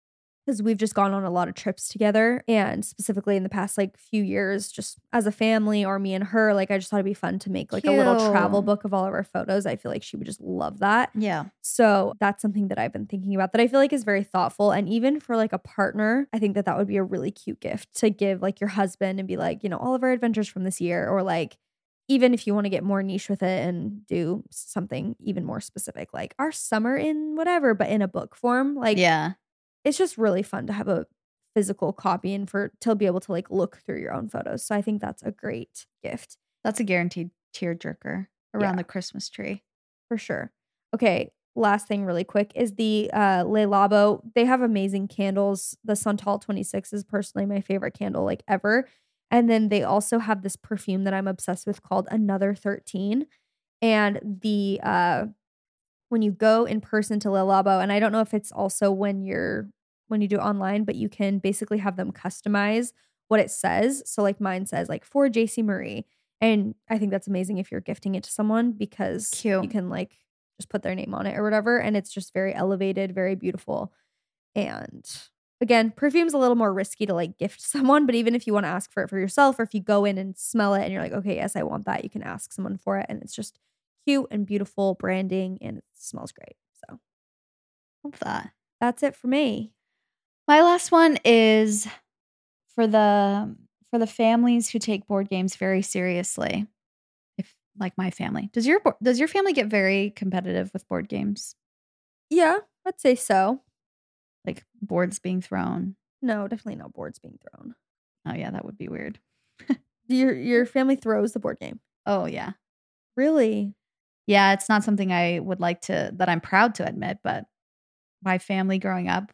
because we've just gone on a lot of trips together, and specifically in the past like few years, just as a family or me and her, like I just thought it'd be fun to make like a little Cute. travel book of all of our photos. I feel like she would just love that. Yeah. So that's something that I've been thinking about that I feel like is very thoughtful. And even for like a partner, I think that that would be a really cute gift to give like your husband and be like, you know, all of our adventures from this year, or like even if you want to get more niche with it and do something even more specific, like our summer in whatever, but in a book form, like Yeah. it's just really fun to have a physical copy and for to be able to like look through your own photos. So I think that's a great gift That's a guaranteed tearjerker around Yeah. the Christmas tree. for sure. Okay, last thing really quick is the uh, Le Labo. They have amazing candles. The Santal twenty-six is personally my favorite candle like ever. And then they also have this perfume that I'm obsessed with called Another thirteen. And the uh, when you go in person to Le Labo, and I don't know if it's also when you're when you do it online, but you can basically have them customize what it says. So like mine says like for J C Marie. And I think that's amazing if you're gifting it to someone because Cute. you can like just put their name on it or whatever. And it's just very elevated, very beautiful. And again, perfume's a little more risky to like gift someone, but even if you want to ask for it for yourself, or if you go in and smell it and you're like, okay, yes, I want that, you can ask someone for it. And it's just cute and beautiful branding and it smells great. So Love that. that's it for me. My last one is for the for the families who take board games very seriously. If like my family. Does your bo- does your family get very competitive with board games? Yeah, I'd say so. Like boards being thrown? No, definitely not boards being thrown. Oh yeah, that would be weird. Your your family throws the board game. Oh yeah. Really? Yeah, it's not something I would like to that I'm proud to admit, but my family growing up,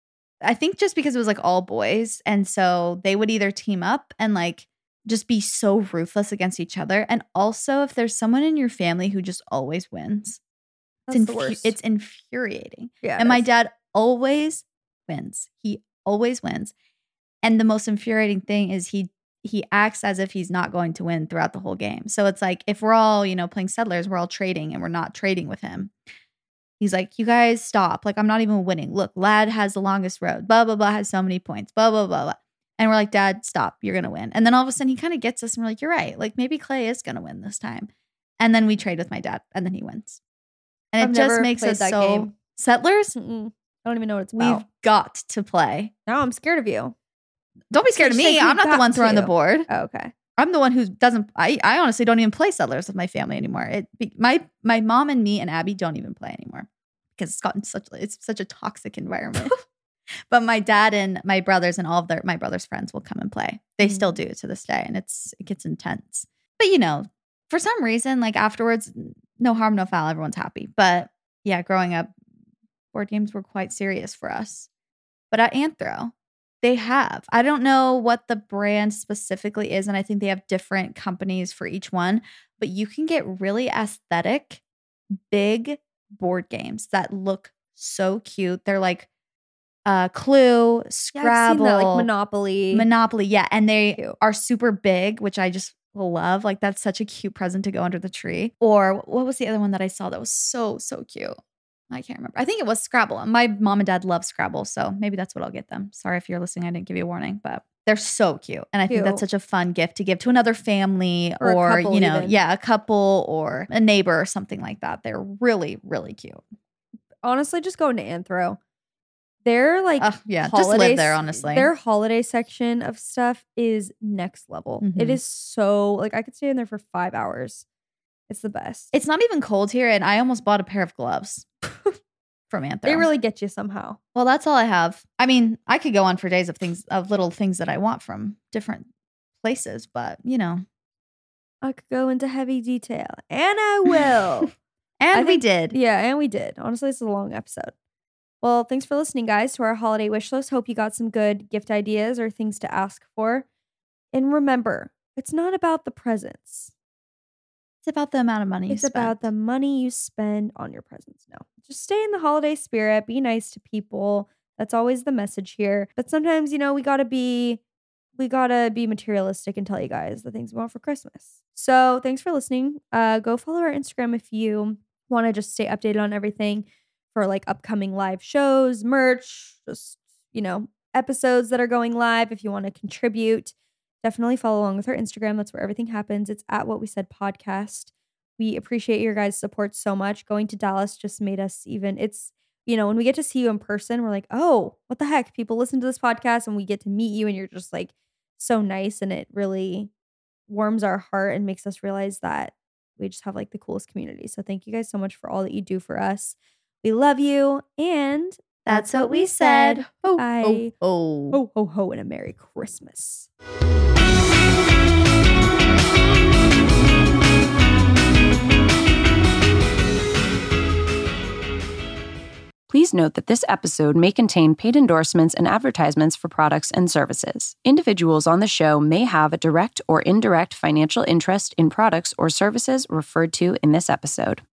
I think just because it was like all boys, and so they would either team up and like just be so ruthless against each other, and also if there's someone in your family who just always wins, That's it's, the infu- worst. it's infuriating. Yeah. And my it is. dad always wins. He always wins, and the most infuriating thing is he he acts as if he's not going to win throughout the whole game. So it's like if we're all you know playing Settlers, we're all trading, and we're not trading with him. He's like, you guys stop. Like, I'm not even winning. Look, Lad has the longest road. Blah, blah, blah, has so many points. Blah, blah, blah, blah. And we're like, Dad, stop. You're going to win. And then all of a sudden he kind of gets us and we're like, you're right. Like, maybe Clay is going to win this time. And then we trade with my dad and then he wins. And I've it just never makes played us that so game. Settlers. Mm-mm. I don't even know what it's We've about. got to play. Now I'm scared of you. Don't be scared of She's me. like, I'm "We've not the got one throwing the to." board. Oh, okay. I'm the one who doesn't. I, I honestly don't even play Settlers with my family anymore. It be- my my mom and me and Abby don't even play anymore because it's gotten such it's such a toxic environment. But my dad and my brothers and all of their my brother's friends will come and play. They still do to this day, and it's it gets intense. But you know, for some reason, like afterwards, no harm, no foul. Everyone's happy. But yeah, growing up, board games were quite serious for us. But at Anthro, they have. I don't know what the brand specifically is, and I think they have different companies for each one, but you can get really aesthetic, big board games that look so cute. They're like uh, Clue, Scrabble, Yeah, I've seen that, like Monopoly. Monopoly, yeah, and they Cute. are super big, which I just love. Like that's such a cute present to go under the tree. Or what was the other one that I saw that was so so cute? I can't remember. I think it was Scrabble. My mom and dad love Scrabble, so maybe that's what I'll get them. Sorry if you're listening, I didn't give you a warning, but they're so cute. And I think that's Cute. such a fun gift to give to another family Or a or, couple you know, even. yeah, a couple or a neighbor or something like that. They're really, really cute. Honestly, just going to Anthro. Their like Ugh, yeah, just live holiday- there, honestly. Their holiday section of stuff is next level. Mhm. It is so like I could stay in there for five hours. It's the best. It's not even cold here, and I almost bought a pair of gloves from Anthro. They really get you somehow. Well, that's all I have. I mean, I could go on for days of things, of little things that I want from different places, but you know. I could go into heavy detail, and I will. And I we think- did. Yeah, and we did. Honestly, this is a long episode. Well, thanks for listening, guys, to our holiday wish list. Hope you got some good gift ideas or things to ask for. And remember, it's not about the presents. It's about the amount of money you It's spent. about the money you spend on your presents. No, just stay in the holiday spirit. Be nice to people. That's always the message here. But sometimes, you know, we gotta be, we gotta be materialistic and tell you guys the things we want for Christmas. So thanks for listening. Uh, go follow our Instagram if you want to just stay updated on everything for like upcoming live shows, merch, just you know, episodes that are going live. If you want to contribute, definitely follow along with our Instagram. That's where everything happens. It's at What We Said Podcast. We appreciate your guys' support so much. Going to Dallas just made us even, it's, you know, when we get to see you in person, we're like, oh, what the heck? People listen to this podcast and we get to meet you and you're just like so nice. And it really warms our heart and makes us realize that we just have like the coolest community. So thank you guys so much for all that you do for us. We love you. And That's what we said. Ho, Bye. ho, ho. Ho, ho, ho, and a Merry Christmas. Please note that this episode may contain paid endorsements and advertisements for products and services. Individuals on the show may have a direct or indirect financial interest in products or services referred to in this episode.